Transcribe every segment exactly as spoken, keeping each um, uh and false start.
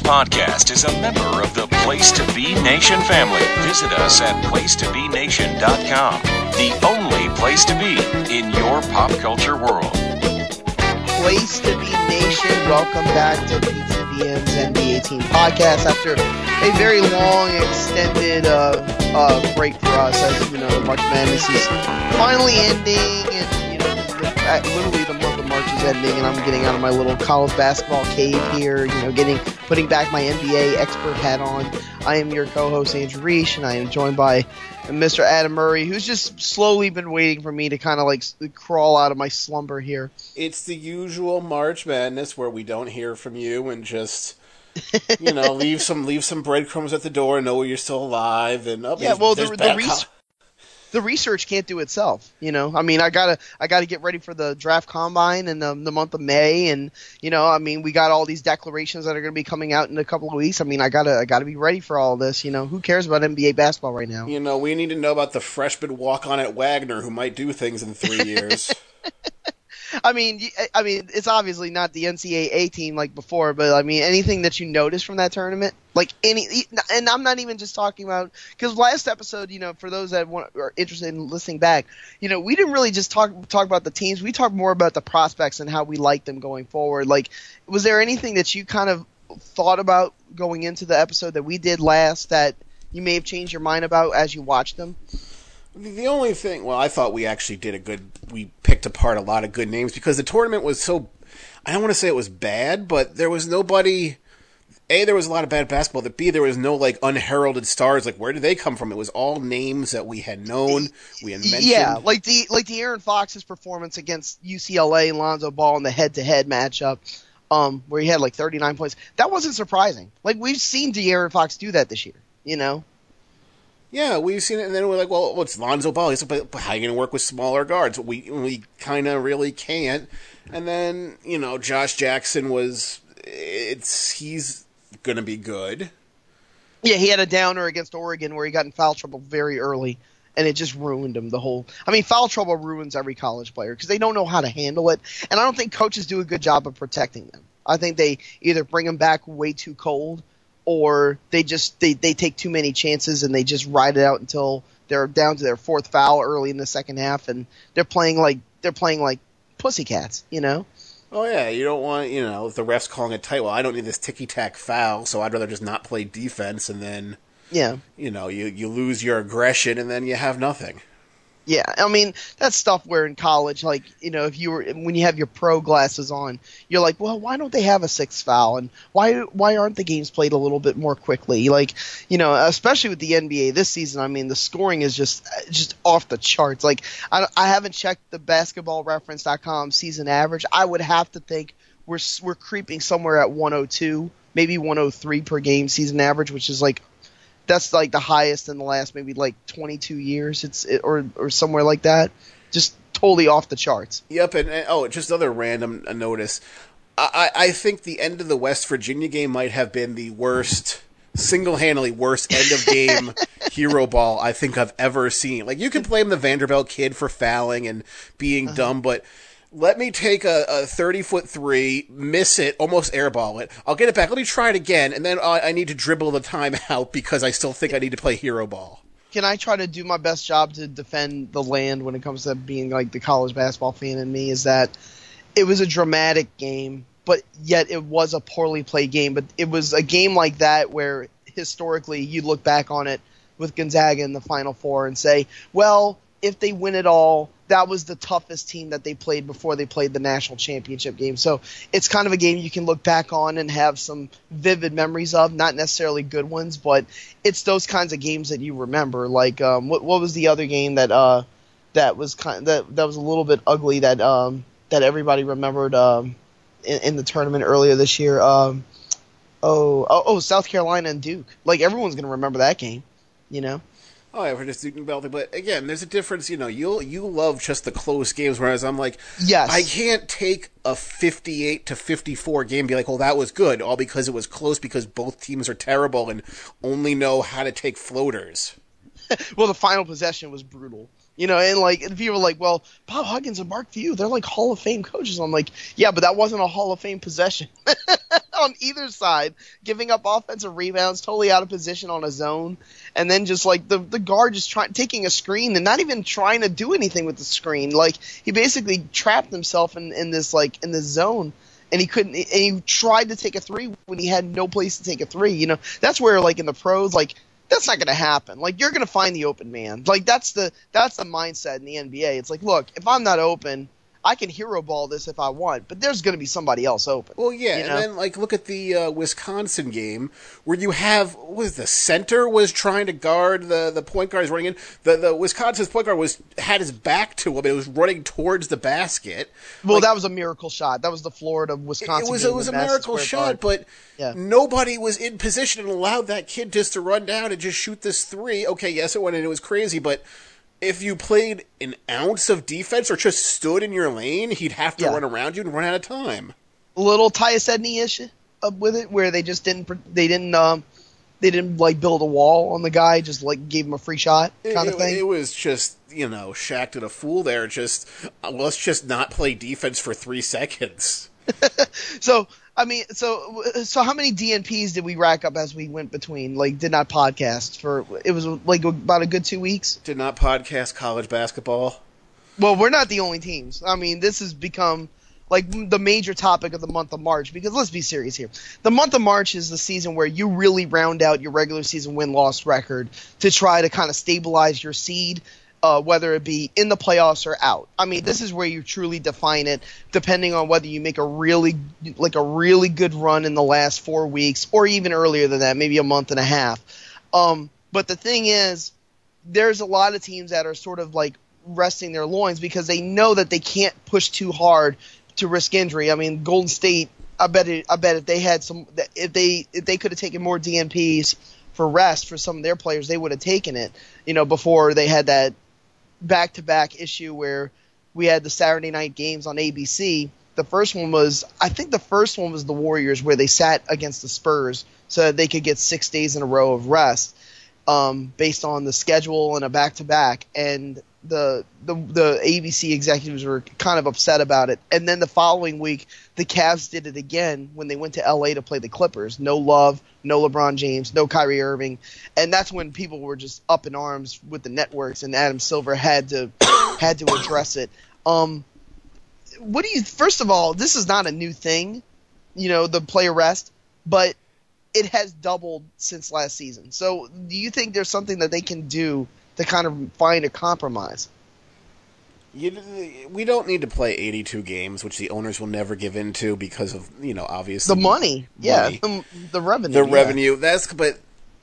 podcast is a member of the Place to Be Nation family. Visit us at place to be nation dot com, the only place to be in your pop culture world. Place to Be Nation, welcome back to P T B N's N B A Team Podcast after a very long, extended uh, uh, break for us. As you know, the March Madness is finally ending, and you know, the, literally the month of March is ending, and I'm getting out of my little college basketball cave here. You know, getting putting back my N B A expert hat on. I am your co-host Andrew Reich, and I am joined by Mister Adam Murray, who's just slowly been waiting for me to kind of like crawl out of my slumber here. It's the usual March Madness where we don't hear from you and just, you know, leave some leave some breadcrumbs at the door and know you're still alive. And oh, yeah, well, the, the, the, res- the research can't do itself. You know, I mean, I gotta I gotta get ready for the draft combine in the, the month of May, and you know, I mean, we got all these declarations that are going to be coming out in a couple of weeks. I mean, I gotta I gotta be ready for all this. You know, who cares about N B A basketball right now? You know, we need to know about the freshman walk-on at Wagner who might do things in three years. I mean, I mean, it's obviously not the N C double A team like before, but I mean, anything that you notice from that tournament, like any, and I'm not even just talking about, because last episode, you know, for those that want, are interested in listening back, you know, we didn't really just talk talk about the teams. We talked more about the prospects and how we like them going forward. Like, was there anything that you kind of thought about going into the episode that we did last that you may have changed your mind about as you watched them? The only thing, well, I thought we actually did a good, we picked apart a lot of good names because the tournament was so, I don't want to say it was bad, but there was nobody, A, there was a lot of bad basketball, that B, there was no, like, unheralded stars, like, where did they come from? It was all names that we had known, we had mentioned. Yeah, like the, like the Aaron Fox's performance against U C L A and Lonzo Ball in the head-to-head matchup, um, where he had, like, thirty-nine points. That wasn't surprising. Like, we've seen De'Aaron Fox do that this year, you know? Yeah, we've seen it, and then we're like, well, it's Lonzo Ball. He's like, but how are you going to work with smaller guards? We we kind of really can't. And then, you know, Josh Jackson was, it's he's going to be good. Yeah, he had a downer against Oregon where he got in foul trouble very early, and it just ruined him the whole. I mean, foul trouble ruins every college player because they don't know how to handle it, and I don't think coaches do a good job of protecting them. I think they either bring them back way too cold, or they just they, they take too many chances and they just ride it out until they're down to their fourth foul early in the second half, and they're playing like they're playing like pussycats, you know? Oh yeah, you don't want, you know, if the ref's calling it tight, well, I don't need this ticky-tack foul, so I'd rather just not play defense, and then, yeah, you know, you, you lose your aggression, and then you have nothing. Yeah, I mean, that's stuff where in college, like, you know, if you were, when you have your pro glasses on, you're like, well, why don't they have a sixth foul? And why why aren't the games played a little bit more quickly? Like, you know, especially with the N B A this season, I mean, the scoring is just just off the charts. Like, I, I haven't checked the basketball reference dot com season average. I would have to think we're we're creeping somewhere at one oh two, maybe one oh three per game season average, which is like, that's like the highest in the last maybe like twenty-two years. It's it, or or somewhere like that. Just totally off the charts. Yep, and, and oh, just another random notice. I, I think the end of the West Virginia game might have been the worst, single-handedly worst end of game hero ball I think I've ever seen. Like, you can blame the Vanderbilt kid for fouling and being uh-huh. dumb, but let me take a, a thirty-foot three, miss it, almost airball it. I'll get it back. Let me try it again, and then I, I need to dribble the timeout because I still think I need to play hero ball. Can I try to do my best job to defend the land when it comes to being like the college basketball fan in me? Is that it was a dramatic game, but yet it was a poorly played game. But it was a game like that where historically you look back on it with Gonzaga in the Final Four and say, well, if they win it all, that was the toughest team that they played before they played the national championship game. So it's kind of a game you can look back on and have some vivid memories of, not necessarily good ones, but it's those kinds of games that you remember. Like, um, what, what was the other game that uh, that was kind that that was a little bit ugly that um, that everybody remembered um, in, in the tournament earlier this year? Um, oh, oh, oh, South Carolina and Duke. Like, everyone's going to remember that game, you know? Oh, yeah, for just Duke and Belty. But again, there's a difference. You know, you you love just the close games, whereas I'm like, yes, I can't take a fifty-eight to fifty-four game and be like, well, that was good, all because it was close because both teams are terrible and only know how to take floaters. Well, the final possession was brutal. You know, and like, and people are like, well, Bob Huggins and Mark Few, they're like Hall of Fame coaches. I'm like, yeah, but that wasn't a Hall of Fame possession. on either side, giving up offensive rebounds, totally out of position on a zone, and then just like the the guard just trying taking a screen and not even trying to do anything with the screen. Like he basically trapped himself in, in this like in this zone, and he couldn't. And he tried to take a three when he had no place to take a three. You know, that's where like in the pros, like that's not going to happen. Like you're going to find the open man. Like that's the that's the mindset in the N B A. It's like, look, if I'm not open, I can hero ball this if I want, but there's going to be somebody else open. Well, yeah, you know? And then like look at the uh, Wisconsin game where you have what was the center was trying to guard the the point guard is running in. The the Wisconsin's point guard was had his back to him. It was running towards the basket. Well, like, that was a miracle shot. That was the Florida Wisconsin. It was game it was a with miracle Madison shot, Square Garden. but Yeah. nobody was in position and allowed that kid just to run down and just shoot this three. Okay, yes, it went in. It was crazy, but if you played an ounce of defense or just stood in your lane, he'd have to Yeah. run around you and run out of time. A little Tyus Edney-ish uh, with it, where they just didn't they didn't um they didn't like build a wall on the guy, just like gave him a free shot kind it, of thing. It was just, you know, Shaq did a fool there. Just uh, let's just not play defense for three seconds. So I mean, so so how many D N Ps did we rack up as we went between? Like, did not podcast for it was like about a good two weeks. Did not podcast college basketball. Well, we're not the only teams. I mean, this has become like the major topic of the month of March because let's be serious here. The month of March is the season where you really round out your regular season win-loss record to try to kind of stabilize your seed, uh, whether it be in the playoffs or out. I mean, this is where you truly define it, depending on whether you make a really like a really good run in the last four weeks or even earlier than that, maybe a month and a half. Um, but the thing is, there's a lot of teams that are sort of like resting their loins because they know that they can't push too hard to risk injury. I mean, Golden State, I bet it, I bet if they had some, if they if they could have taken more D N Ps for rest for some of their players, they would have taken it. You know, before they had that back-to-back issue where we had the Saturday night games on A B C. The first one was, I think the first one was the Warriors where they sat against the Spurs so that they could get six days in a row of rest um, based on the schedule and a back-to-back. And the, the the A B C executives were kind of upset about it. And then the following week, the Cavs did it again when they went to L A to play the Clippers. No Love, no LeBron James, no Kyrie Irving. And that's when people were just up in arms with the networks, and Adam Silver had to had to address it. Um, what do you? First of all, this is not a new thing, you know, the player rest, but it has doubled since last season. So, do you think there's something that they can do to kind of find a compromise? You, we don't need to play eighty-two games, which the owners will never give into because of, you know, obviously The money, yeah, money. the, the revenue, the yeah. revenue. That's but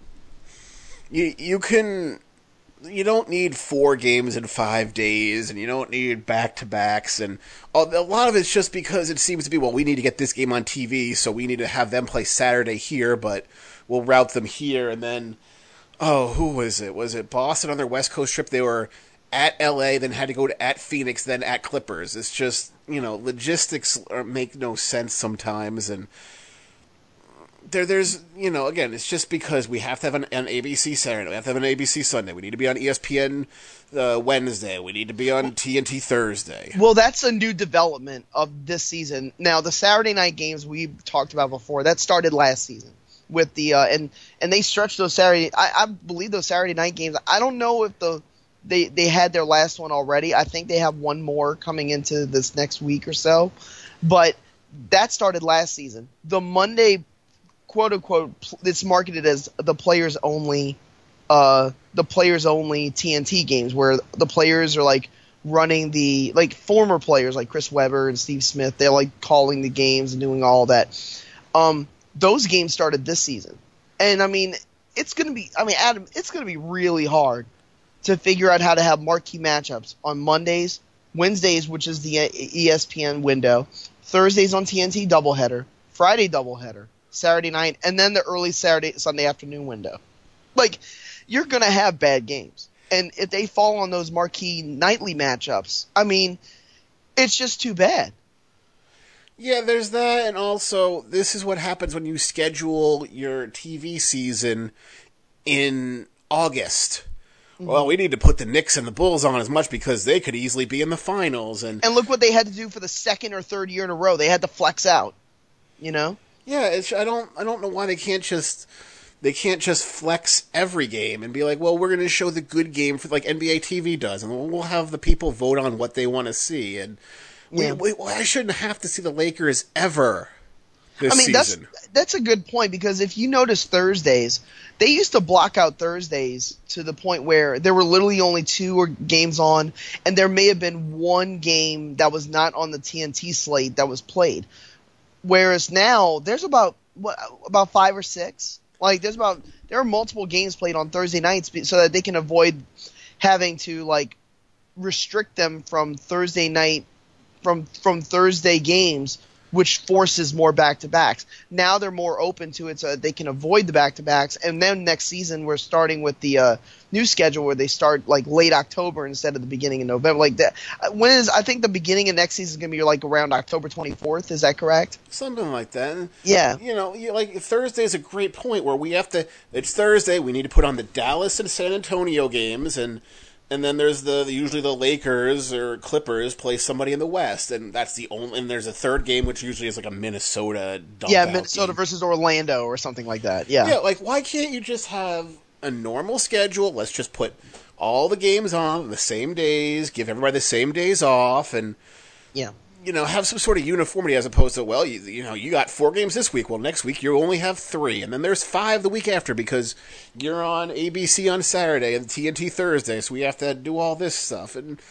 you you can you don't need four games in five days, and you don't need back to backs, and a lot of it's just because it seems to be, well, we need to get this game on T V, so we need to have them play Saturday here, but we'll route them here, and then oh, who was it? Was it Boston on their West Coast trip? They were at L A, then had to go to at Phoenix, then at Clippers. It's just, you know, logistics are, make no sense sometimes, and there, there's, you know, again, it's just because we have to have an, an A B C Saturday, we have to have an A B C Sunday, we need to be on E S P N uh, Wednesday, we need to be on T N T Thursday. Well, that's a new development of this season. Now, the Saturday night games we talked about before, that started last season. With the uh, and and they stretched those Saturday. I, I believe those Saturday night games. I don't know if the they they had their last one already. I think they have one more coming into this next week or so. But that started last season. The Monday, quote unquote, it's marketed as the players only, uh, the players only T N T games where the players are like running the like former players like Chris Webber and Steve Smith. They're like calling the games and doing all that. Um. Those games started this season. And, I mean, it's going to be – I mean, Adam, it's going to be really hard to figure out how to have marquee matchups on Mondays, Wednesdays, which is the E S P N window, Thursdays on T N T doubleheader, Friday doubleheader, Saturday night, and then the early Saturday, Sunday afternoon window. Like, you're going to have bad games. And if they fall on those marquee nightly matchups, I mean, it's just too bad. Yeah, there's that, and also, this is what happens when you schedule your T V season in August. Mm-hmm. Well, we need to put the Knicks and the Bulls on as much because they could easily be in the finals. And and look what they had to do for the second or third year in a row. They had to flex out, you know? Yeah, it's, I don't I don't know why they can't just they can't just flex every game and be like, well, we're going to show the good game for like N B A T V does, and we'll have the people vote on what they want to see. And Yeah. we, we, I shouldn't have to see the Lakers ever this I mean, season. that's that's a good point, because if you notice Thursdays, they used to block out Thursdays to the point where there were literally only two or games on, and there may have been one game that was not on the T N T slate that was played. Whereas now there's about what about five or six. Like there's about there are multiple games played on Thursday nights so that they can avoid having to like restrict them from Thursday night from from Thursday games, which forces more back-to-backs. Now they're more open to it so that they can avoid the back-to-backs. And then next season we're starting with the uh, new schedule where they start like late October instead of the beginning of November. Like that. When is I think the beginning of next season is going to be like around October twenty-fourth. Is that correct? Something like that. And, Yeah. You know, you, like Thursday is a great point where we have to. It's Thursday. We need to put on the Dallas and San Antonio games, and and then there's the usually the Lakers or Clippers play somebody in the West, and that's the only. And there's a third game which usually is like a Minnesota. Dump Yeah, out Minnesota game. versus Orlando or something like that. Yeah. Yeah, like why can't you just have a normal schedule? Let's just put all the games on the same days, give everybody the same days off, and Yeah. you know, have some sort of uniformity as opposed to, well, you, you know, you got four games this week. Well, next week you only have three. And then there's five the week after because you're on A B C on Saturday and T N T Thursday. So we have to do all this stuff. And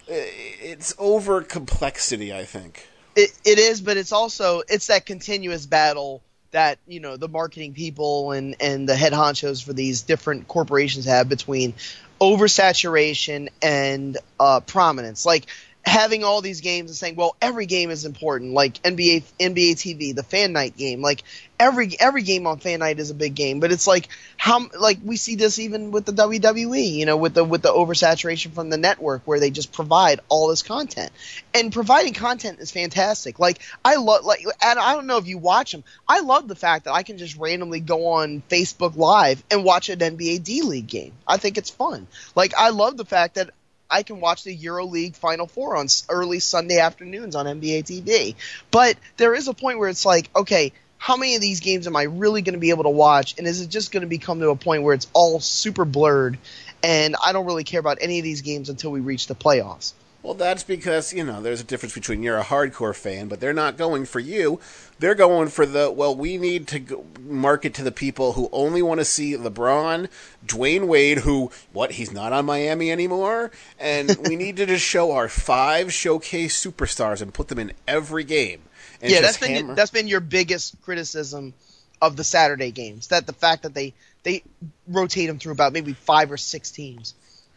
it's over complexity, I think. It it is, but it's also it's that continuous battle that, you know, the marketing people and, and the head honchos for these different corporations have between oversaturation and uh, prominence. Like having all these games and saying, well, every game is important, like N B A N B A T V, the Fan Night game, like every every game on Fan Night is a big game. But it's like how like we see this even with the W W E, you know, with the with the oversaturation from the network where they just provide all this content. And providing content is fantastic. Like I love like and I don't know if you watch them. I love the fact that I can just randomly go on Facebook Live and watch an N B A D League game. I think it's fun. Like I love the fact that I can watch the EuroLeague Final Four on early Sunday afternoons on N B A T V. But there is a point where it's like, okay, how many of these games am I really going to be able to watch? And is it just going to become to a point where it's all super blurred and I don't really care about any of these games until we reach the playoffs? Well, that's because, you know, there's a difference between you're a hardcore fan, but they're not going for you. They're going for the, well, we need to go market to the people who only want to see LeBron, Dwayne Wade, who, what, he's not on Miami anymore? And we need to just show our five showcase superstars and put them in every game. And yeah, just that's been hammer. that's been your biggest criticism of the Saturday games, that the fact that they, they rotate them through about maybe five or six teams.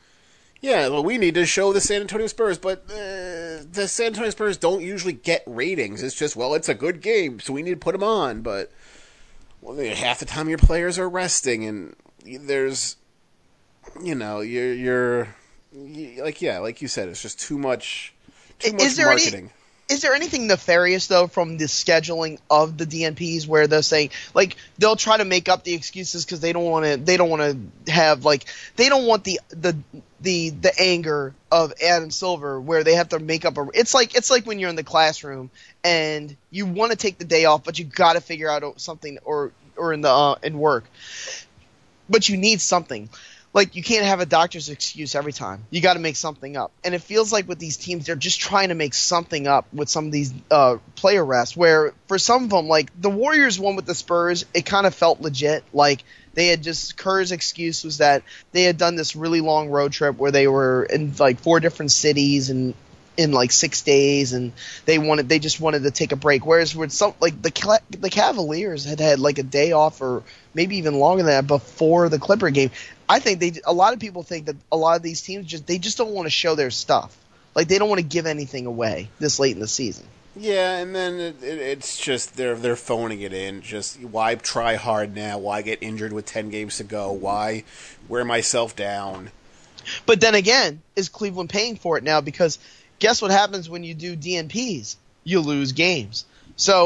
Yeah, well, we need to show the San Antonio Spurs, but uh, the San Antonio Spurs don't usually get ratings. It's just, well, it's a good game, so we need to put them on. But well, half the time your players are resting, and there's, you know, you're, you're you, like, yeah, like you said, it's just too much, too much Is there marketing. Any- Is there anything nefarious, though, from the scheduling of the D N Ps where they're saying, like, they'll try to make up the excuses because they don't want to, they don't want to have, like, they don't want the, the, the, the anger of Adam Silver where they have to make up a, it's like, it's like when you're in the classroom and you want to take the day off, but you got to figure out something or, or in the, uh, in work, but you need something. Like, you can't have a doctor's excuse every time. You got to make something up. And it feels like with these teams, they're just trying to make something up with some of these uh, player rests, where for some of them, like the Warriors one with the Spurs, it kind of felt legit. Like, they had just, Kerr's excuse was that they had done this really long road trip where they were in like four different cities and in like six days, and they wanted, they just wanted to take a break. Whereas with some, like the the Cavaliers had had like a day off or maybe even longer than that before the Clipper game. I think they, a lot of people think that a lot of these teams just, they just don't want to show their stuff. Like they don't want to give anything away this late in the season. Yeah, and then it, it, it's just they're they're phoning it in. Just why try hard now? Why get injured with ten games to go? Why wear myself down? But then again, is Cleveland paying for it now? Because guess what happens when you do D N Ps? You lose games. So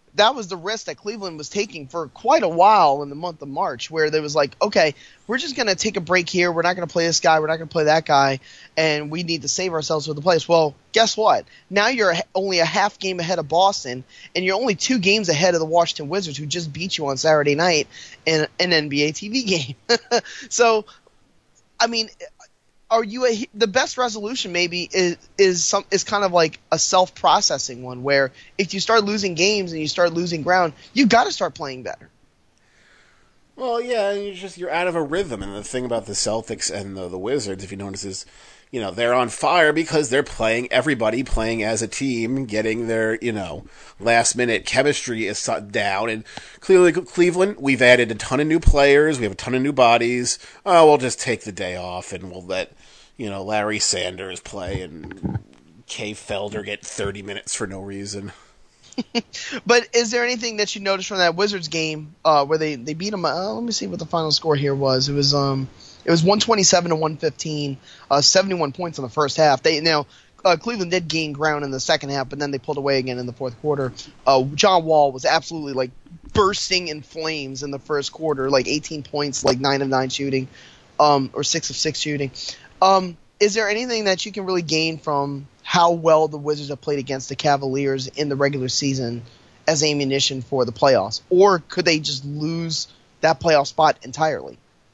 that was the risk that Cleveland was taking for quite a while in the month of March, where there was like, okay, we're just going to take a break here. We're not going to play this guy. We're not going to play that guy. And we need to save ourselves with the playoffs. Well, guess what? Now you're only a half game ahead of Boston, and you're only two games ahead of the Washington Wizards, who just beat you on Saturday night in an N B A T V game. So, I mean, are you a, the best resolution maybe is is some is kind of like a self-processing one, where if you start losing games and you start losing ground, you got to start playing better. Well, yeah, you just you're out of a rhythm, and the thing about the Celtics and the, the Wizards, if you notice, is you know they're on fire because they're playing everybody playing as a team, getting their you know last minute chemistry is down, and clearly Cleveland, we've added a ton of new players, we have a ton of new bodies. Oh, we'll just take the day off and we'll let you know Larry Sanders play and Kay Felder get thirty minutes for no reason. But is there anything that you noticed from that Wizards game uh, where they, they beat them? Uh, let me see what the final score here was. It was um it was one twenty-seven to one fifteen, uh, seventy-one points in the first half. They now uh, Cleveland did gain ground in the second half, but then they pulled away again in the fourth quarter. Uh, John Wall was absolutely like bursting in flames in the first quarter, like eighteen points, like nine of nine shooting, um, or six of six shooting. Um, is there anything that you can really gain from how well the Wizards have played against the Cavaliers in the regular season as ammunition for the playoffs? Or could they just lose that playoff spot entirely?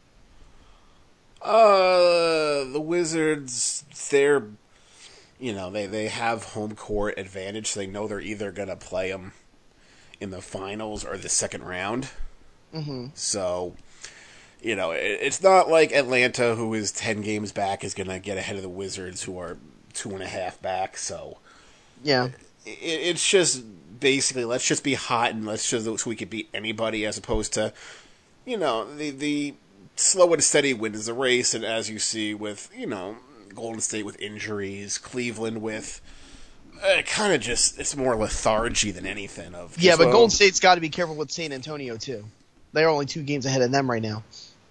Uh, the Wizards, they're, you know, they, they have home court advantage, so they know they're either going to play them in the finals or the second round. Mm-hmm. So, you know, it, it's not like Atlanta, who is ten games back, is going to get ahead of the Wizards, who are two and a half back. So, yeah, it, it's just basically let's just be hot and let's just so we could beat anybody, as opposed to, you know, the the slow and steady wins the race. And as you see with, you know, Golden State with injuries, Cleveland with uh, kind of just it's more lethargy than anything. Of just, yeah, but well, Golden State's got to be careful with San Antonio too. They're only two games ahead of them right now.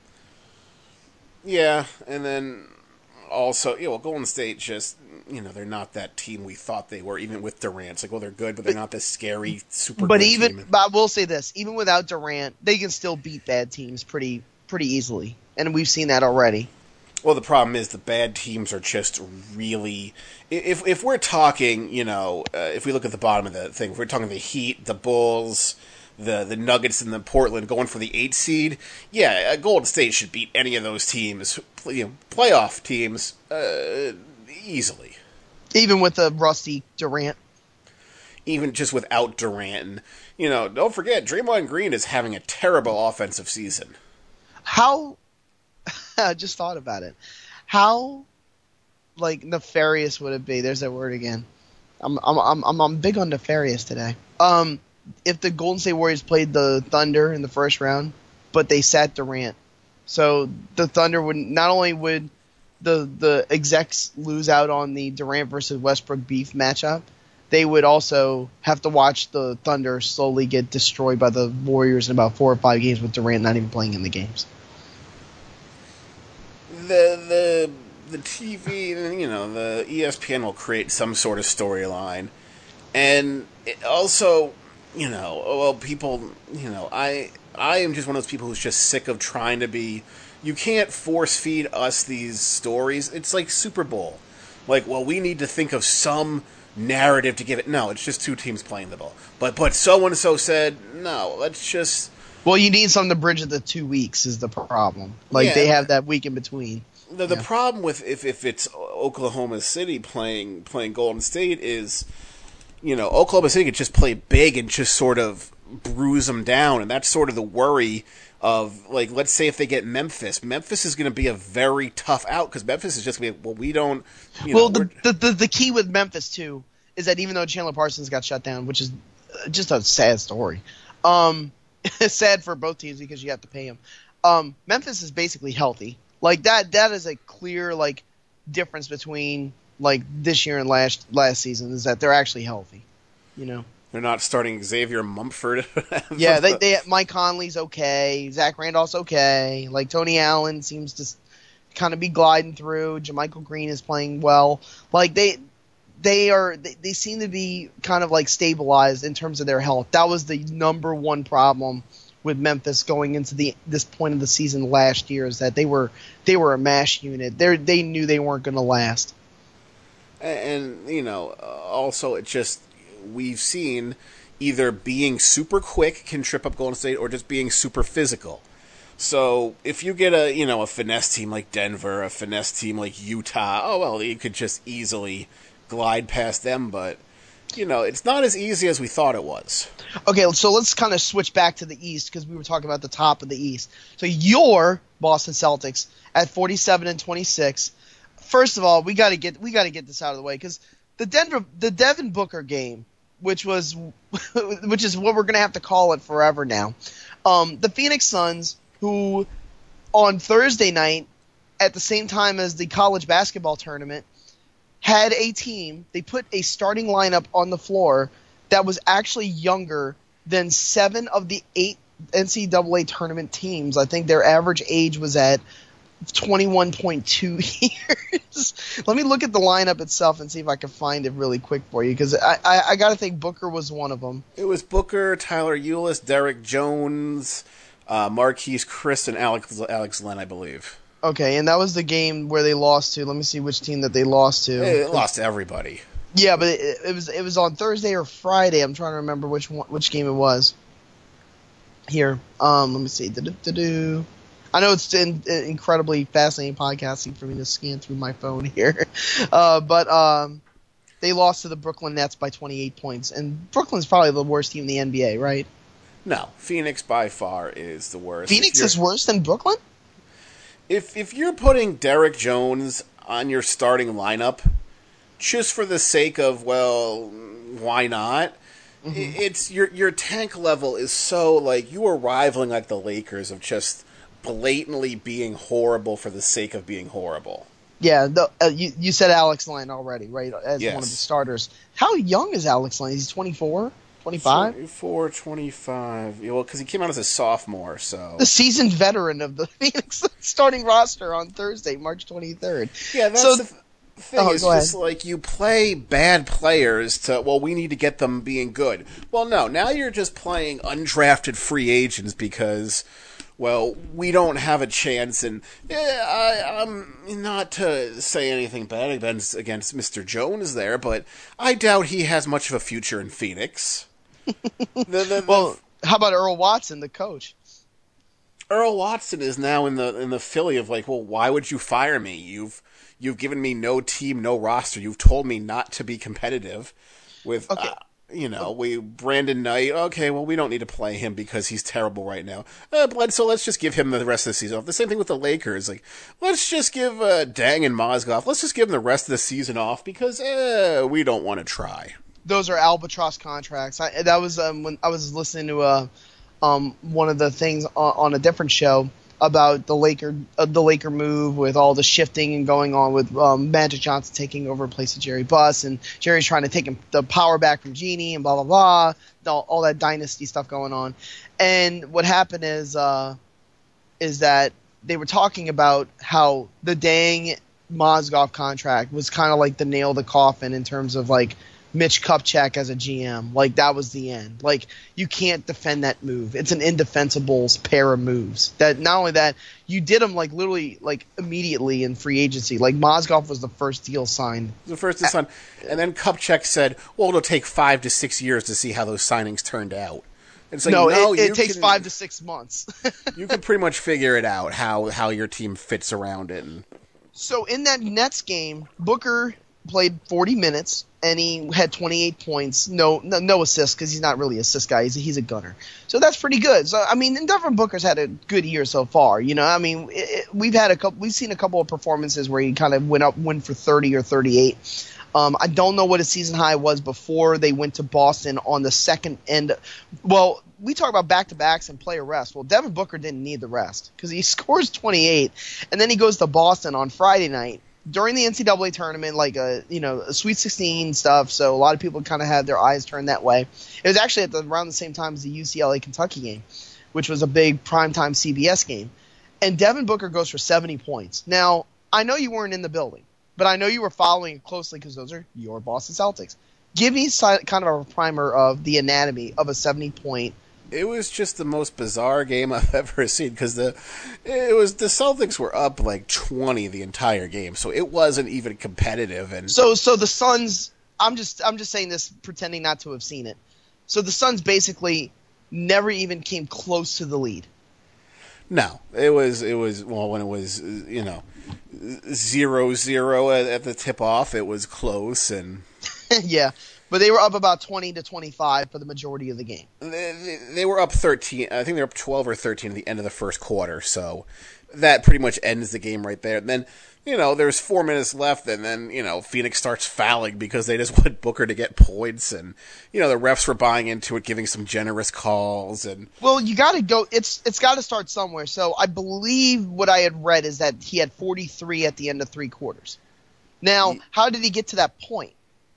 Yeah, and then also, you know, Golden State just, you know, they're not that team we thought they were, even with Durant. It's like, well, they're good, but they're not this scary, super But good even, team. but I will say this, even without Durant, they can still beat bad teams pretty pretty easily. And we've seen that already. Well, the problem is the bad teams are just really... If if we're talking, you know, uh, if we look at the bottom of the thing, if we're talking the Heat, the Bulls, the the Nuggets, and the Portland going for the eight seed, yeah, uh, Golden State should beat any of those teams, you know, playoff teams, uh, easily. Even with the rusty Durant. Even just without Durant. And, you know, don't forget, Draymond Green is having a terrible offensive season. How... I just thought about it. How, like, nefarious would it be? There's that word again. I'm I'm I'm I'm, I'm big on nefarious today. Um, if the Golden State Warriors played the Thunder in the first round, but they sat Durant, so the Thunder would not only would the the execs lose out on the Durant versus Westbrook beef matchup, they would also have to watch the Thunder slowly get destroyed by the Warriors in about four or five games with Durant not even playing in the games. The the the T V, you know, the E S P N will create some sort of storyline, and it also, you know, well, people, you know, I I am just one of those people who's just sick of trying to be. You can't force feed us these stories. It's like Super Bowl, like, well, we need to think of some narrative to give it. No, it's just two teams playing the ball. But but so and so said no. Let's just. Well, you need something to bridge the two weeks is the problem. Like, Yeah. they have that week in between. The, the Yeah. problem with if, if it's Oklahoma City playing playing Golden State is, you know, Oklahoma City could just play big and just sort of bruise them down, and that's sort of the worry of, like, let's say if they get Memphis. Memphis is going to be a very tough out because Memphis is just going to be, well, we don't, you Well, know, the, the, the the key with Memphis, too, is that even though Chandler Parsons got shut down, which is uh, just a sad story, um, it's sad for both teams because you have to pay him. Um, Memphis is basically healthy. Like, that that is a clear, like, difference between, like, this year and last last season is that they're actually healthy, you know? they're not starting Xavier Mumford. Yeah, they, they Mike Conley's okay. Zach Randolph's okay. Like, Tony Allen seems to kind of be gliding through. JaMychal Green is playing well. Like, they they are they, they seem to be kind of like stabilized in terms of their health. That was the number one problem with Memphis going into the this point of the season last year, is that they were they were a mash unit. They they knew they weren't going to last. And, and you know, also it's just we've seen either being super quick can trip up Golden State or just being super physical. So if you get a you know a finesse team like Denver, a finesse team like Utah, oh well, you could just easily glide past them, but you know it's not as easy as we thought it was. Okay, so let's kind of switch back to the East, because we were talking about the top of the East. So your Boston Celtics at forty-seven and twenty-six. First of all, we got to get we got to get this out of the way, because the Denver the Devin Booker game, which was which is what we're gonna have to call it forever now. Um, the Phoenix Suns, who on Thursday night, at the same time as the college basketball tournament, had a team, they put a starting lineup on the floor that was actually younger than seven of the eight N C double A tournament teams. I think their average age was at twenty-one point two years. Let me look at the lineup itself and see if I can find it really quick for you, because I, I, I got to think Booker was one of them. It was Booker, Tyler Ulis, Derek Jones, uh, Marquise Chris, and Alex, Alex Len, I believe. Okay, and that was the game where they lost to. Let me see which team that they lost to. They lost to everybody. Yeah, but it, it was it was on Thursday or Friday. I'm trying to remember which one, which game it was. Here, um, let me see. Do-do-do-do. I know it's in, incredibly fascinating podcasting for me to scan through my phone here, uh, but um, they lost to the Brooklyn Nets by twenty-eight points, and Brooklyn's probably the worst team in the N B A, right? No, Phoenix by far is the worst. Phoenix is worse than Brooklyn? If if you're putting Derek Jones on your starting lineup, just for the sake of, well, why not? Mm-hmm. It's your your tank level is so, like, you are rivaling like the Lakers of just blatantly being horrible for the sake of being horrible. Yeah, the, uh, you you said Alex Len already, right? As yes. one of the starters. How young is Alex Len? He's twenty-four, twenty-five? twenty-four, twenty-five. Well, because he came out as a sophomore, so the seasoned veteran of the Phoenix starting roster on Thursday, March twenty-third. Yeah, that's so, the th- thing. Oh, it's just ahead. Like you play bad players to, well, we need to get them being good. Well, no, now you're just playing undrafted free agents because, well, we don't have a chance. And yeah, I, I'm not to say anything bad against, against Mister Jones there, but I doubt he has much of a future in Phoenix. the, the, the, well, how about Earl Watson, the coach? Earl Watson is now in the in the Philly of like, well, why would you fire me? You've you've given me no team, no roster. You've told me not to be competitive with, okay. uh, you know, we Brandon Knight. Okay, well, we don't need to play him because he's terrible right now. Uh, Bledsoe, let's just give him the rest of the season off. The same thing with the Lakers. Like, let's just give uh, Dang and Mozgov, let's just give them the rest of the season off because uh, we don't want to try. Those are albatross contracts. I, that was um, when I was listening to a. Um, one of the things on, on a different show about the Laker uh, the Laker move with all the shifting and going on with um, Magic Johnson taking over in place of Jerry Buss, and Jerry's trying to take him, the power back from Jeannie and blah, blah, blah, all, all that dynasty stuff going on. And what happened is uh, is that they were talking about how the Dang Mozgov contract was kind of like the nail of the coffin in terms of like Mitch Kupchak as a G M. Like, that was the end. Like, you can't defend that move. It's an indefensible pair of moves. That not only that, you did them like literally like immediately in free agency. Like, Mozgov was the first deal signed. The first deal signed. And then Kupchak said, well, it'll take five to six years to see how those signings turned out. It's like, no, no, it, it takes can, five to six months. You can pretty much figure it out, how, how your team fits around it. And... So in that Nets game, Booker played forty minutes, and he had twenty-eight points. No no, no assists, because he's not really an assist guy. He's a, he's a gunner. So that's pretty good. So, I mean, and Devin Booker's had a good year so far. You know, I mean, it, it, we've had a couple, we've seen a couple of performances where he kind of went up, went for thirty or thirty-eight. Um, I don't know what his season high was before they went to Boston on the second end. Well, we talk about back-to-backs and player rest. Well, Devin Booker didn't need the rest because he scores twenty-eight, and then he goes to Boston on Friday night during the N C double A tournament, like a you know a Sweet sixteen stuff. So a lot of people kind of had their eyes turned that way. It was actually at the, around the same time as the U C L A Kentucky game, which was a big primetime C B S game. And Devin Booker goes for seventy points. Now, I know you weren't in the building, but I know you were following it closely because those are your Boston Celtics. Give me si- kind of a primer of the anatomy of a seventy-point. It was just the most bizarre game I've ever seen because the it was the Celtics were up like twenty the entire game, so it wasn't even competitive. And so, so the Suns. I'm just, I'm just saying this, pretending not to have seen it. So the Suns basically never even came close to the lead. No, it was, it was well when it was you know zero zero at, at the tip off, it was close and. Yeah, but they were up about twenty to twenty-five for the majority of the game. They, they, they were up thirteen. I think they were up twelve or thirteen at the end of the first quarter. So that pretty much ends the game right there. And then, you know, there's four minutes left, and then, you know, Phoenix starts fouling because they just want Booker to get points. And, you know, the refs were buying into it, giving some generous calls. And well, you got to go. It's it's got to start somewhere. So I believe what I had read is that he had forty-three at the end of three quarters. Now, he, how did he get to that point?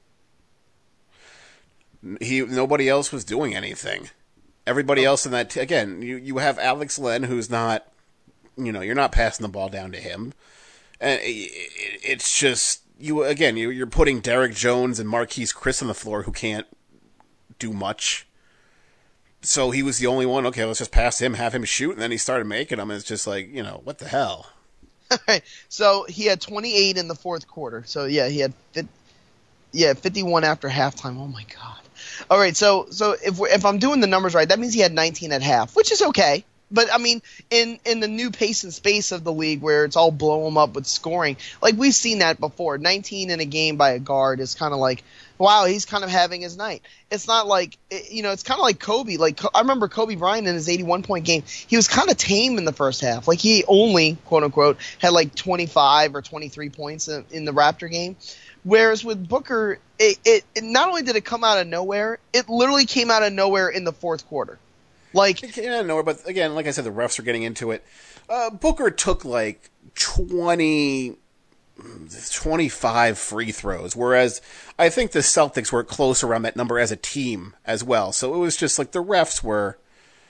He nobody else was doing anything. Everybody else in that t- again, you you have Alex Len, who's not, you know, you're not passing the ball down to him, and it, it, it's just you again. You you're putting Derek Jones and Marquise Chris on the floor who can't do much. So he was the only one. Okay, let's just pass him, have him shoot, and then he started making them. And it's just like, you know, what the hell. All right. So he had twenty-eight in the fourth quarter. So yeah, he had yeah fifty-one after halftime. Oh my god. All right, so so if we're, if I'm doing the numbers right, that means he had nineteen at half, which is okay. But I mean, in, in the new pace and space of the league, where it's all blow 'em up with scoring, like we've seen that before. nineteen in a game by a guard is kind of like, wow, he's kind of having his night. It's not like, you know, it's kind of like Kobe. Like I remember Kobe Bryant in his eighty-one point game. He was kind of tame in the first half. Like he only, quote unquote, had like twenty-five or twenty-three points in, in the Raptor game. Whereas with Booker, it, it, it not only did it come out of nowhere, it literally came out of nowhere in the fourth quarter. Like it came out of nowhere, but again, like I said, the refs are getting into it. Uh, Booker took like twenty, twenty-five free throws, whereas I think the Celtics were close around that number as a team as well. So it was just like the refs were,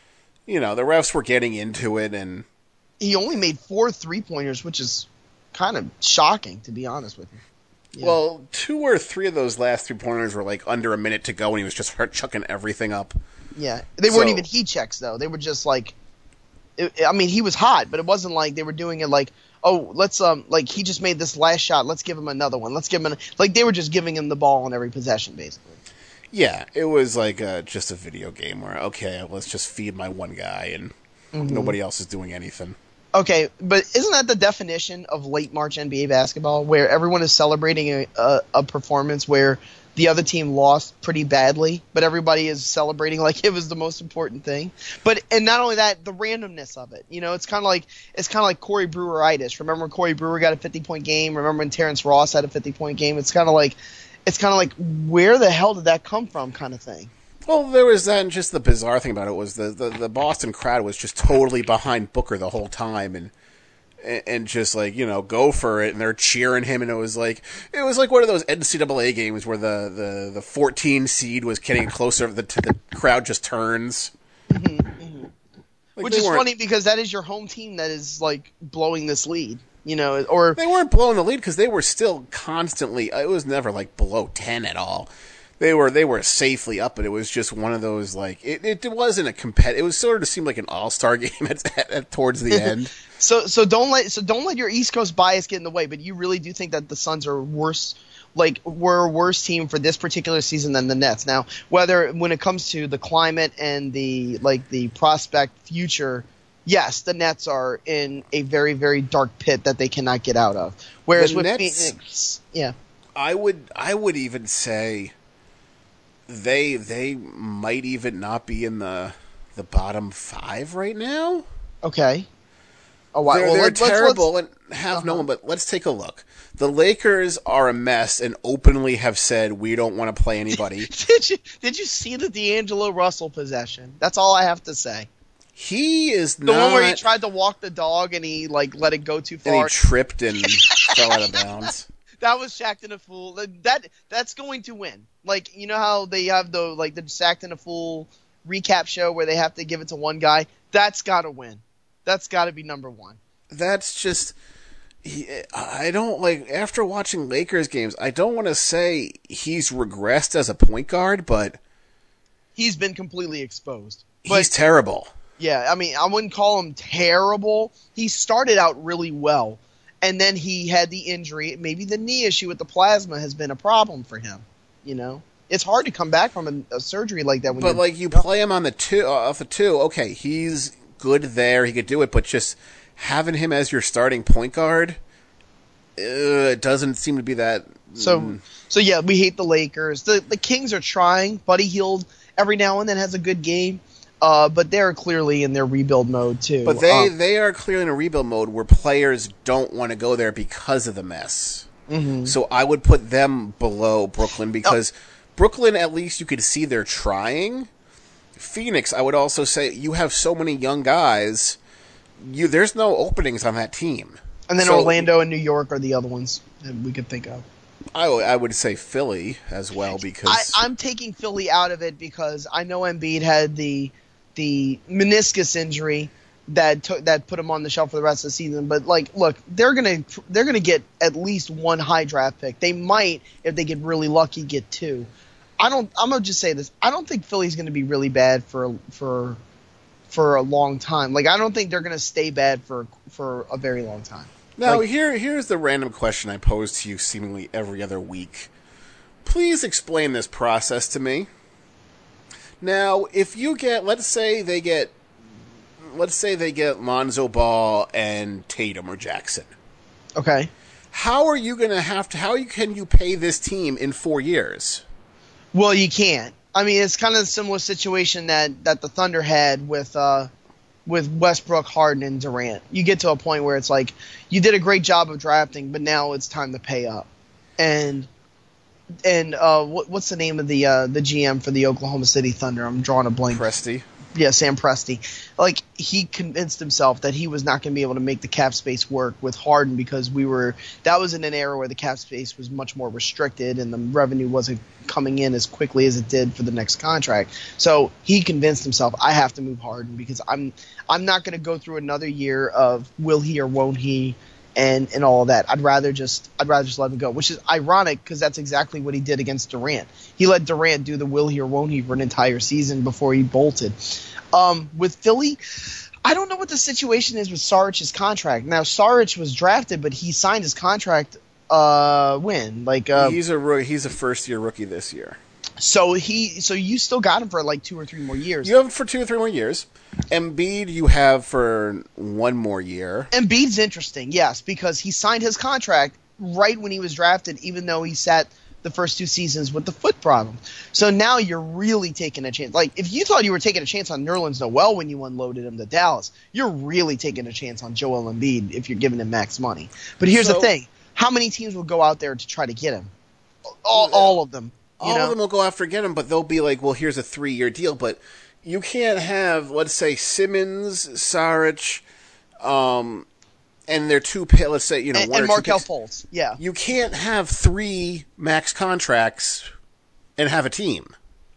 you know, the refs were getting into it, and he only made four three-pointers, which is kind of shocking, to be honest with you. Yeah. Well, two or three of those last three pointers were like under a minute to go, and he was just chucking everything up. Yeah, they so, weren't even heat checks though. They were just like, it, I mean, he was hot, but it wasn't like they were doing it like, oh, let's um, like he just made this last shot, let's give him another one, let's give him, an, like they were just giving him the ball on every possession, basically. Yeah, it was like a, just a video game where okay, let's just feed my one guy, and mm-hmm. nobody else is doing anything. Okay, but isn't that the definition of late March N B A basketball, where everyone is celebrating a, a, a performance where the other team lost pretty badly, but everybody is celebrating like it was the most important thing? But and not only that, the randomness of it. You know, it's kind of like it's kind of like Corey Brewer-itis. Remember when Corey Brewer got a fifty-point game? Remember when Terrence Ross had a fifty-point game? It's kind of like it's kind of like where the hell did that come from, kind of thing. Well, there was that, and just the bizarre thing about it was the, the, the Boston crowd was just totally behind Booker the whole time, and and just like, you know, go for it, and they're cheering him, and it was like it was like one of those N C double A games where the, the, the fourteen seed was getting closer, the the crowd just turns. Mm-hmm, mm-hmm. Like Which is funny because that is your home team that is like blowing this lead. You know, or they weren't blowing the lead because they were still constantly. It was never like below ten at all. They were they were safely up, but it was just one of those like it. It wasn't a compet. It was sort of seemed like an all star game at, at, at towards the end. so so don't let so don't let your East Coast bias get in the way. But you really do think that the Suns are worse, like were a worse team for this particular season than the Nets. Now, whether when it comes to the climate and the like the prospect future, yes, the Nets are in a very very dark pit that they cannot get out of. Whereas the with Nets, Phoenix, yeah, I would I would even say. They they might even not be in the the bottom five right now. Okay. Oh, wow. They're, well, they're let's, terrible let's, and have uh-huh. no one. But let's take a look. The Lakers are a mess and openly have said we don't want to play anybody. did you did you see the D'Angelo Russell possession? That's all I have to say. He is the not, one where he tried to walk the dog and he like let it go too far. And he tripped and fell out of bounds. That was Shaqtin' a Fool. That that's going to win. Like, you know how they have the like the Shaqtin' a Fool recap show where they have to give it to one guy? That's got to win. That's got to be number one. That's just he, I don't like after watching Lakers games. I don't want to say he's regressed as a point guard, but he's been completely exposed. He's but, terrible. Yeah, I mean, I wouldn't call him terrible. He started out really well, and then he had the injury. Maybe the knee issue with the plasma has been a problem for him. You know, it's hard to come back from a, a surgery like that. When but like you play him on the two uh, off the two, okay, he's good there. He could do it, but just having him as your starting point guard, uh, it doesn't seem to be that. So, mm. so yeah, we hate the Lakers. The the Kings are trying. Buddy Hield every now and then has a good game. Uh, but they're clearly in their rebuild mode too. But they, um, they are clearly in a rebuild mode where players don't want to go there because of the mess. Mm-hmm. So I would put them below Brooklyn because oh. Brooklyn, at least you could see they're trying. Phoenix, I would also say you have so many young guys. You there's no openings on that team. And then so, Orlando and New York are the other ones that we could think of. I, I would say Philly as well because I, I'm taking Philly out of it because I know Embiid had the the meniscus injury that took that put him on the shelf for the rest of the season. But like, look, they're gonna they're gonna get at least one high draft pick. They might, if they get really lucky, get two. I don't. I'm gonna just say this. I don't think Philly's gonna be really bad for for for a long time. Like, I don't think they're gonna stay bad for for a very long time. Now, like, here here's the random question I pose to you seemingly every other week. Please explain this process to me. Now, if you get, let's say they get, let's say they get Lonzo Ball and Tatum or Jackson. Okay. How are you going to have to, how can you pay this team in four years? Well, you can't. I mean, it's kind of a similar situation that, that the Thunder had with uh, with Westbrook, Harden, and Durant. You get to a point where it's like, you did a great job of drafting, but now it's time to pay up. And and uh, what, what's the name of the uh, the G M for the Oklahoma City Thunder? I'm drawing a blank. Presti. Yeah, Sam Presti. Like, he convinced himself that he was not going to be able to make the cap space work with Harden because we were – that was in an era where the cap space was much more restricted and the revenue wasn't coming in as quickly as it did for the next contract. So he convinced himself, I have to move Harden because I'm I'm not going to go through another year of will he or won't he and, and all of that. I'd rather just I'd rather just let him go, which is ironic because that's exactly what he did against Durant. He let Durant do the will he or won't he for an entire season before he bolted. Um, with Philly, I don't know what the situation is with Saric's contract. Now, Saric was drafted, but he signed his contract uh, when? Like uh, he's a he's a first year rookie this year. So he so you still got him for like two or three more years. You have him for two or three more years. Embiid you have for one more year. Embiid's interesting, yes, because he signed his contract right when he was drafted, even though he sat the first two seasons with the foot problem. So now you're really taking a chance. Like, if you thought you were taking a chance on Nerlens Noel when you unloaded him to Dallas, you're really taking a chance on Joel Embiid if you're giving him max money. But here's so, the thing. How many teams will go out there to try to get him? All, all of them. You all know? of them will go after get him, but they'll be like, well, here's a three-year deal. But you can't have, let's say, Simmons, Saric, um... and they're two, let's say, you know, and, one and or Markelle two Fultz, yeah. You can't have three max contracts and have a team.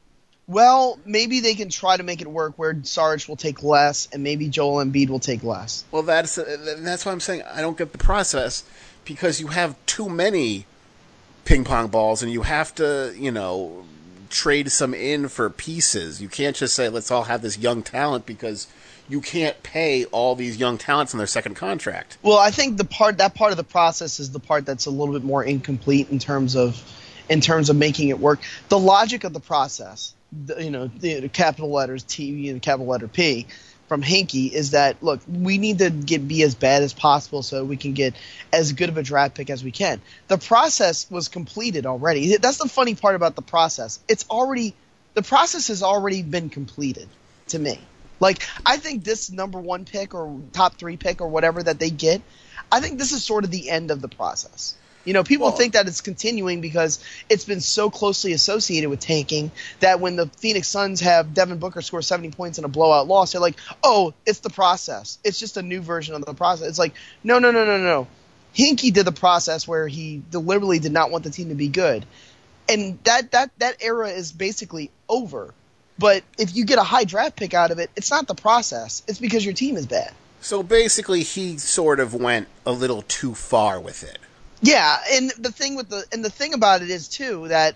Well, maybe they can try to make it work where Saric will take less and maybe Joel Embiid will take less. Well, that's that's why I'm saying I don't get the process because you have too many ping pong balls and you have to, you know, trade some in for pieces. You can't just say let's all have this young talent because you can't pay all these young talents on their second contract. Well, I think the part that part of the process is the part that's a little bit more incomplete in terms of in terms of making it work. The logic of the process, the, you know, the, the capital letters T and capital letter P from Hinkie is that look, we need to get be as bad as possible so we can get as good of a draft pick as we can. The process was completed already. That's the funny part about the process. It's already the process has already been completed to me. Like, I think this number one pick or top three pick or whatever that they get, I think this is sort of the end of the process. You know, people well, think that it's continuing because it's been so closely associated with tanking that when the Phoenix Suns have Devin Booker score seventy points in a blowout loss, they're like, oh, it's the process. It's just a new version of the process. It's like, no, no, no, no, no. Hinkie did the process where he deliberately did not want the team to be good. And that, that, that era is basically over. But if you get a high draft pick out of it, it's not the process. It's because your team is bad. So basically, he sort of went a little too far with it. Yeah, and the thing with the and the thing about it is too that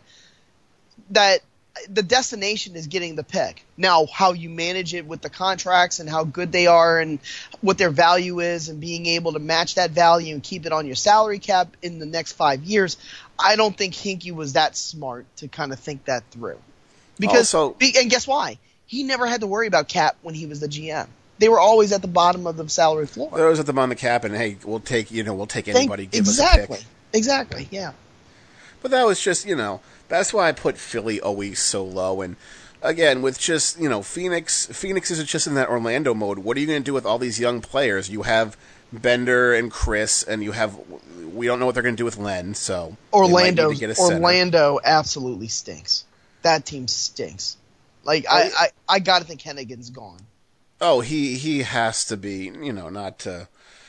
that the destination is getting the pick. Now, how you manage it with the contracts and how good they are and what their value is and being able to match that value and keep it on your salary cap in the next five years, I don't think Hinkie was that smart to kind of think that through. Because Also, and guess why? He never had to worry about cap when he was the G M. They were always at the bottom of the salary floor. Those at the bottom of the cap, and hey, we'll take you know we'll take anybody. Think, give exactly, us a pick. Exactly, yeah. But that was just you know that's why I put Philly always so low. And again, with just you know Phoenix, Phoenix is just in that Orlando mode. What are you going to do with all these young players? You have Bender and Chris, and you have we don't know what they're going to do with Len. So Orlando, Orlando absolutely stinks. That team stinks. Like I, I, I got to think Hennigan's gone. Oh, he he has to be, you know, not to,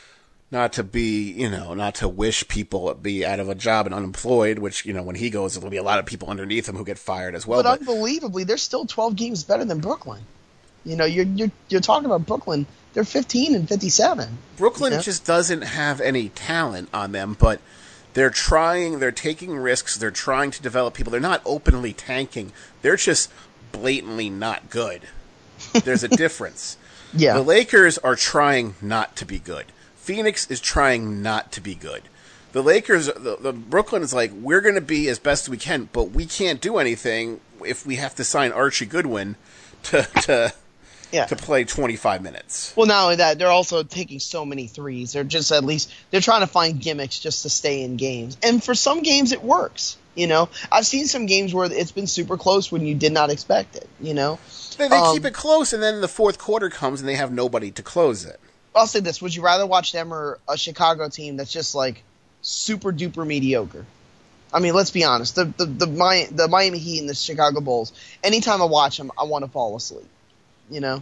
not to be, you know, not to wish people be out of a job and unemployed. Which you know, when he goes, there'll be a lot of people underneath him who get fired as well. But, but unbelievably, they're still twelve games better than Brooklyn. You know, you're you're you're talking about Brooklyn. They're fifteen and fifty-seven. Brooklyn you know? just doesn't have any talent on them, but they're trying. They're taking risks. They're trying to develop people. They're not openly tanking. They're just blatantly not good. There's a difference. Yeah. The Lakers are trying not to be good. Phoenix is trying not to be good. The Lakers, the, the Brooklyn is like, we're going to be as best we can, but we can't do anything if we have to sign Archie Goodwin to to yeah. to play twenty-five minutes. Well, not only that, they're also taking so many threes. They're just at least they're trying to find gimmicks just to stay in games, and for some games it works. You know, I've seen some games where it's been super close when you did not expect it. You know, they, they um, keep it close, and then the fourth quarter comes, and they have nobody to close it. I'll say this: would you rather watch them or a Chicago team that's just like super duper mediocre? I mean, let's be honest. The the the, Mi- the Miami Heat and the Chicago Bulls. Anytime I watch them, I want to fall asleep. You know.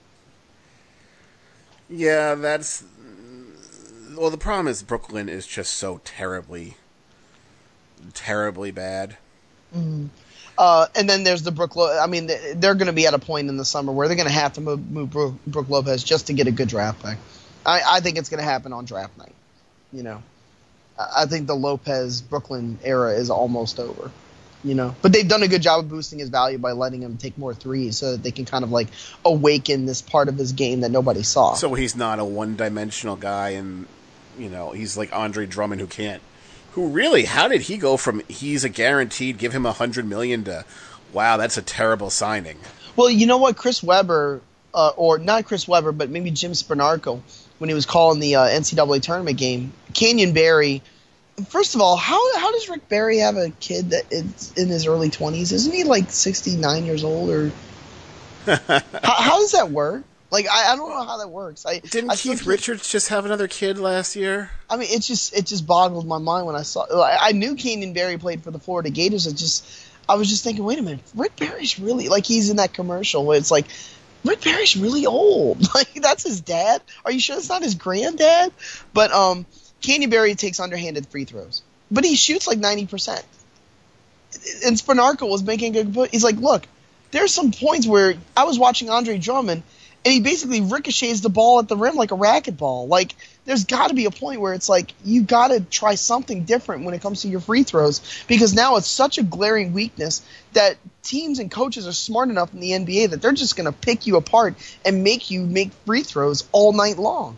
Yeah, that's well. The problem is Brooklyn is just so terribly. Terribly bad. Mm-hmm. Uh, and then there's the Brook. Lo- I mean, they're going to be at a point in the summer where they're going to have to move, move Brook, Brook Lopez just to get a good draft pick. I, I think it's going to happen on draft night. You know, I, I think the Lopez Brooklyn era is almost over. You know, but they've done a good job of boosting his value by letting him take more threes so that they can kind of like awaken this part of his game that nobody saw. So he's not a one-dimensional guy, and you know, he's like Andre Drummond who can't. Who really? How did he go from he's a guaranteed, give him a hundred million to, wow, that's a terrible signing? Well, you know what, Chris Webber, uh, or not Chris Webber, but maybe Jim Spanarkel, when he was calling the uh, N C double A tournament game, Canyon Barry. First of all, how how does Rick Barry have a kid that is in his early twenties? Isn't he like sixty-nine years old? Or how, how does that work? Like, I, I don't know how that works. I Didn't I Keith think, Richards just have another kid last year? I mean, it just it just boggled my mind when I saw. Like, I knew Canyon Barry played for the Florida Gators. It just I was just thinking, wait a minute, Rick Barry's really like he's in that commercial where it's like Rick Barry's really old. Like that's his dad. Are you sure it's not his granddad? But um, Canyon Barry takes underhanded free throws, but he shoots like ninety percent. And Spanarkel was making a good point. He's like, look, there's some points where I was watching Andre Drummond. And he basically ricochets the ball at the rim like a racquetball. Like, there's got to be a point where it's like, you got to try something different when it comes to your free throws. Because now it's such a glaring weakness that teams and coaches are smart enough in the N B A that they're just going to pick you apart and make you make free throws all night long.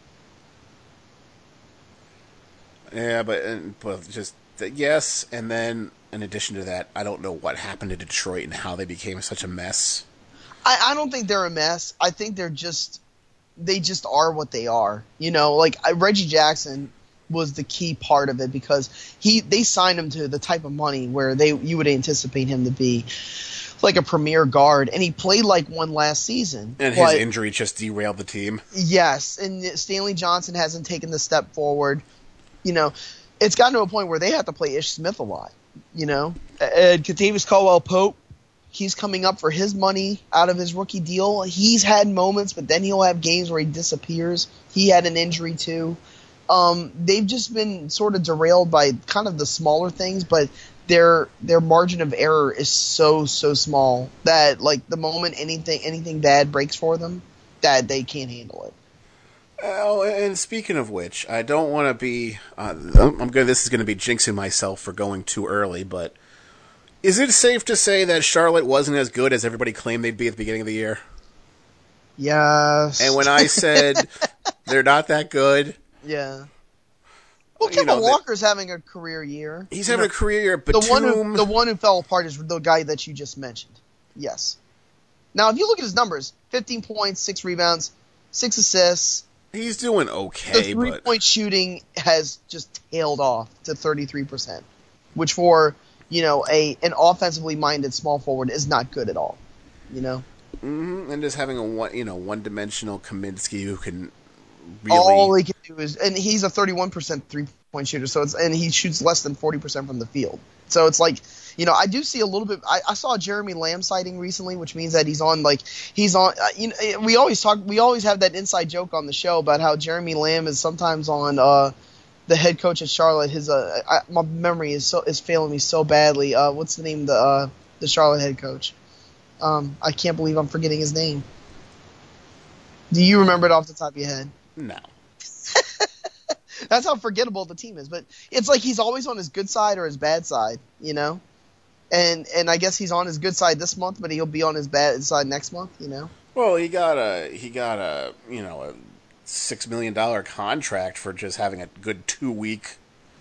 Yeah, but, but just, yes, and then in addition to that, I don't know what happened to Detroit and how they became such a mess. I, I don't think they're a mess. I think they're just they just are what they are. You know, like I, Reggie Jackson was the key part of it because he they signed him to the type of money where they you would anticipate him to be like a premier guard, and he played like one last season. And his injury just derailed the team. Yes, and Stanley Johnson hasn't taken the step forward. You know, it's gotten to a point where they have to play Ish Smith a lot. You know, and Kentavious Caldwell-Pope. He's coming up for his money out of his rookie deal. He's had moments, but then he'll have games where he disappears. He had an injury too. Um, they've just been sort of derailed by kind of the smaller things, but their their margin of error is so so small that like the moment anything anything bad breaks for them, that they can't handle it. Oh, and speaking of which, I don't want to be. Uh, I'm good. This is going to be jinxing myself for going too early, but is it safe to say that Charlotte wasn't as good as everybody claimed they'd be at the beginning of the year? Yes. And when I said they're not that good, yeah. Well, you Kemba know, Walker's having a career year. He's You having know, a career year. the Batum, one who the one who fell apart is the guy that you just mentioned. Yes. Now, if you look at his numbers, fifteen points, six rebounds, six assists. he's doing The okay, three-point but shooting has just tailed off to thirty-three percent, which for, you know, a an offensively minded small forward is not good at all. You know? mm-hmm, and just having a one, you know, one-dimensional Kaminsky who can really. All he can do is, and he's a thirty-one percent three-point shooter, so it's and he shoots less than forty percent from the field. So it's like, you know, I do see a little bit. I, I saw a Jeremy Lamb sighting recently, which means that he's on like he's on. Uh, you know, we always talk. We always have that inside joke on the show about how Jeremy Lamb is sometimes on uh, the head coach at Charlotte. His uh, I, my memory is so is failing me so badly. Uh, what's the name of the uh, the Charlotte head coach? Um, I can't believe I'm forgetting his name. Do you remember it off the top of your head? No. That's how forgettable the team is. But it's like he's always on his good side or his bad side, you know? And and I guess he's on his good side this month, but he'll be on his bad side next month, you know? Well, he got a he got a you know a six million dollar contract for just having a good two week,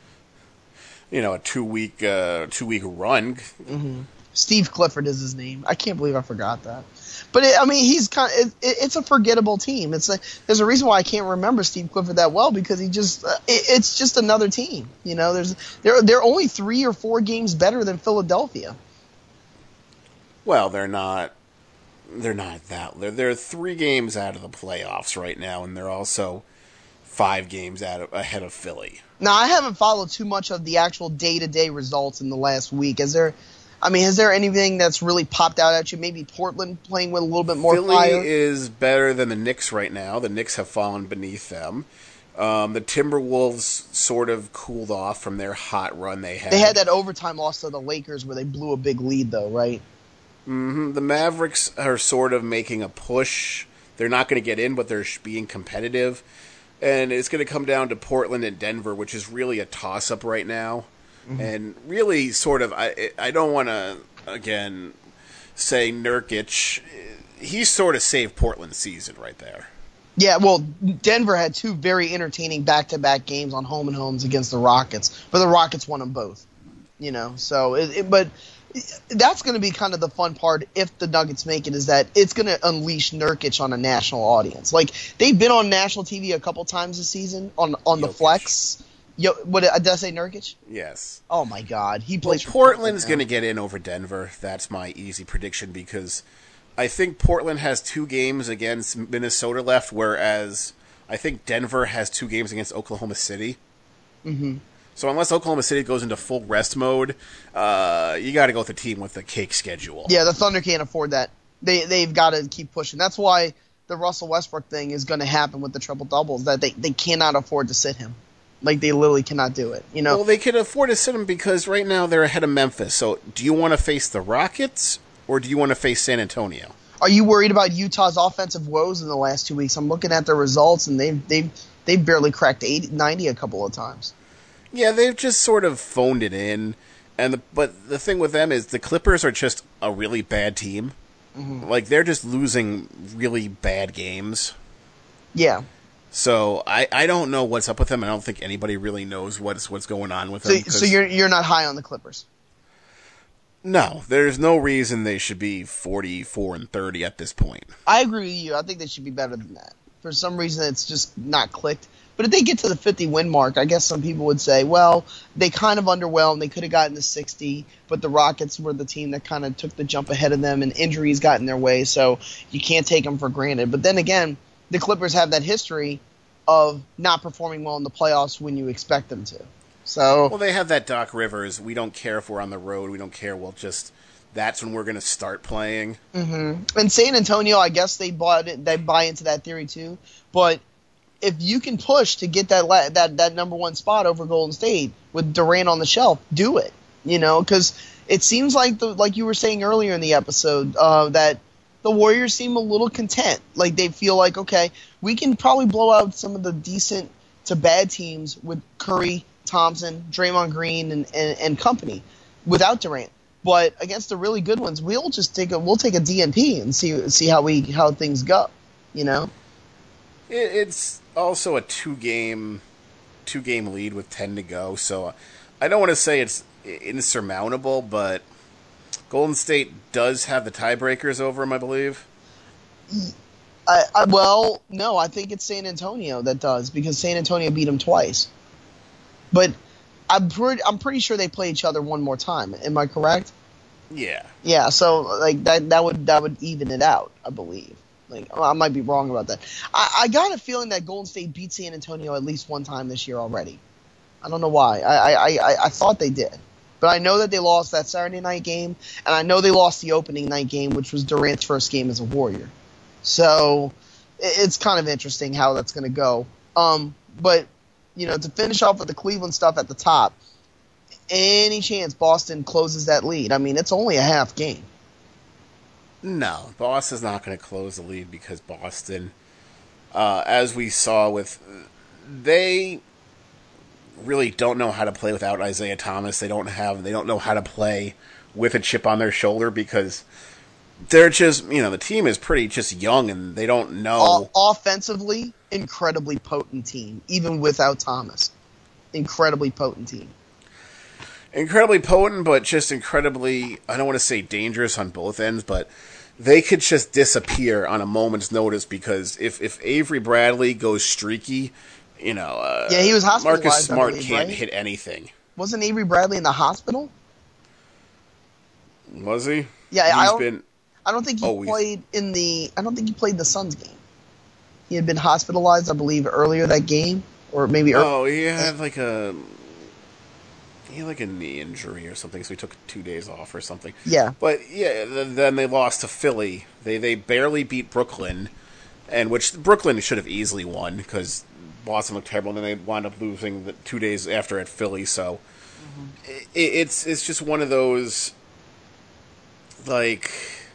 you know, a two week uh, two week run. Mm-hmm. Steve Clifford is his name. I can't believe I forgot that. But it, I mean, he's kind of, it, it's a forgettable team. It's a, there's a reason why I can't remember Steve Clifford that well, because he just uh, it, it's just another team. You know, there's they're they're only three or four games better than Philadelphia. Well, they're not. They're not that. They're they're three games out of the playoffs right now, and they're also five games out of, ahead of Philly. Now, I haven't followed too much of the actual day to day results in the last week. Is there? I mean, is there anything that's really popped out at you? Maybe Portland playing with a little bit more Philly fire? is better than the Knicks right now. The Knicks have fallen beneath them. Um, the Timberwolves sort of cooled off from their hot run they had. They had that overtime loss to the Lakers where they blew a big lead, though, right? Mm-hmm. The Mavericks are sort of making a push. They're not going to get in, but they're being competitive. And it's going to come down to Portland and Denver, which is really a toss-up right now. Mm-hmm. And really sort of, I I don't want to, again, say Nurkic. He sort of saved Portland's season right there. Yeah, well, Denver had two very entertaining back-to-back games on home and homes against the Rockets, but the Rockets won them both. You know, so it, it, but that's going to be kind of the fun part if the Nuggets make it, is that it's going to unleash Nurkic on a national audience. Like, they've been on national T V a couple times this season on on the Jokic. Flex. Yo, what did I say, Nurkic? Yes. Oh my God, he plays. Well, for Portland's going Portland to get in over Denver. That's my easy prediction, because I think Portland has two games against Minnesota left, whereas I think Denver has two games against Oklahoma City. Mm-hmm. So unless Oklahoma City goes into full rest mode, uh, you got to go with the team with the cake schedule. Yeah, the Thunder can't afford that. They they've got to keep pushing. That's why the Russell Westbrook thing is going to happen with the triple doubles. That they, they cannot afford to sit him. Like, they literally cannot do it. You know. Well, they can afford to sit him because right now they're ahead of Memphis. So do you want to face the Rockets or do you want to face San Antonio? Are you worried about Utah's offensive woes in the last two weeks? I'm looking at their results, and they've they've they've barely cracked eighty, ninety a couple of times. Yeah, they've just sort of phoned it in. And the, but the thing with them is the Clippers are just a really bad team. Mm-hmm. Like, they're just losing really bad games. Yeah. So I, I don't know what's up with them. I don't think anybody really knows what's what's going on with them. So, so you're you're not high on the Clippers? No, there's no reason they should be forty-four and thirty at this point. I agree with you. I think they should be better than that. For some reason, it's just not clicked. But if they get to the fifty win mark, I guess some people would say, well, they kind of underwhelmed. They could have gotten to sixty, but the Rockets were the team that kind of took the jump ahead of them, and injuries got in their way, so you can't take them for granted. But then again, the Clippers have that history of not performing well in the playoffs when you expect them to. So, well, they have that Doc Rivers, we don't care if we're on the road, we don't care, we'll just, that's when we're going to start playing. Mm-hmm. And San Antonio, I guess they bought it, they buy into that theory too. But if you can push to get that la- that that number one spot over Golden State with Durant on the shelf, do it. You know, because it seems like the like you were saying earlier in the episode uh, that the Warriors seem a little content. Like they feel like, okay, we can probably blow out some of the decent to bad teams with Curry, Thompson, Draymond Green, and, and, and company without Durant. But against the really good ones, we'll just take a we'll take a D N P and see see how we how things go. You know, it, it's also a two game two game lead with ten to go, so I don't want to say it's insurmountable, but Golden State does have the tiebreakers over them, I believe. I, I well, no, I think it's San Antonio that does because San Antonio beat them twice. But I'm pretty I'm pretty sure they play each other one more time. Am I correct? Yeah. Yeah. So like that that would that would even it out, I believe. Like I might be wrong about that. I, I got a feeling that Golden State beat San Antonio at least one time this year already. I don't know why. I I, I, I thought they did. But I know that they lost that Saturday night game, and I know they lost the opening night game, which was Durant's first game as a Warrior. So it's kind of interesting how that's going to go. Um, but, you know, to finish off with the Cleveland stuff at the top, any chance Boston closes that lead? I mean, it's only a half game. No, Boston's not going to close the lead because Boston, uh, as we saw with, they really don't know how to play without Isaiah Thomas. They don't have, they don't know how to play with a chip on their shoulder because they're just, you know, the team is pretty just young and they don't know. O- offensively, incredibly potent team, even without Thomas. Incredibly potent team. Incredibly potent, but just incredibly, I don't want to say dangerous on both ends, but they could just disappear on a moment's notice because if, if Avery Bradley goes streaky, you know, uh, yeah, he was hospitalized. Marcus Smart believe, can't right? hit anything. Wasn't Avery Bradley in the hospital? Was he? Yeah, He's I don't, been. I don't think he Oh, he's- played in the. I don't think he played the Suns game. He had been hospitalized, I believe, earlier that game, or maybe. ear- Oh, he had like a. He had like a knee injury or something, so he took two days off or something. Yeah. But yeah, th- then they lost to Philly. They they barely beat Brooklyn, and which Brooklyn should have easily won because Boston looked terrible, and then they wound up losing the two days after at Philly. So mm-hmm. it, it's it's just one of those like.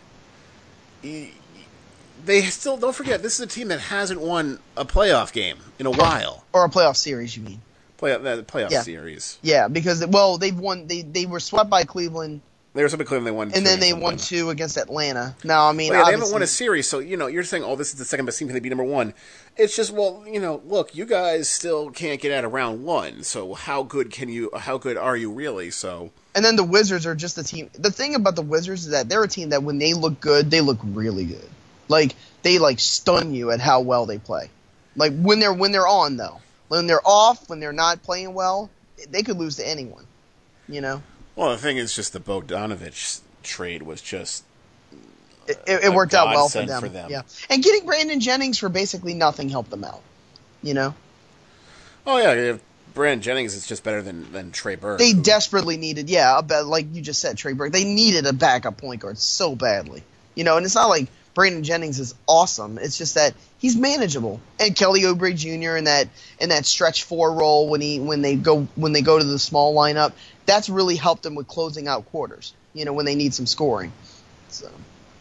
They still don't forget this is a team that hasn't won a playoff game in a while. Or a playoff series, you mean? Play uh, playoff Yeah. series. Yeah, because well, they've won. They they were swept by Cleveland, They were something Cleveland. They won, and then they won two against Atlanta. Now, I mean, Well, yeah, they haven't obviously- won a series, so you know you're saying, "Oh, this is the second best team because they beat number one." It's just, well, you know, look, you guys still can't get out of round one. So how good can you? How good are you really? So. And then the Wizards are just a team. The thing about the Wizards is that they're a team that when they look good, they look really good. Like they like stun you at how well they play. Like when they're when they're on though, when they're off, when they're not playing well, they could lose to anyone. You know. Well, the thing is, just the Bogdanovich trade was just. It, it, it worked out well for godsend them. for them. Yeah, and getting Brandon Jennings for basically nothing helped them out. You know. Oh yeah, if Brandon Jennings is just better than, than Trey Burke. They who- desperately needed, yeah, a ba- like you just said, Trey Burke. They needed a backup point guard so badly, you know. And it's not like Brandon Jennings is awesome. It's just that he's manageable. And Kelly Oubre Junior in that in that stretch four role when he when they go when they go to the small lineup, that's really helped them with closing out quarters. You know, when they need some scoring. So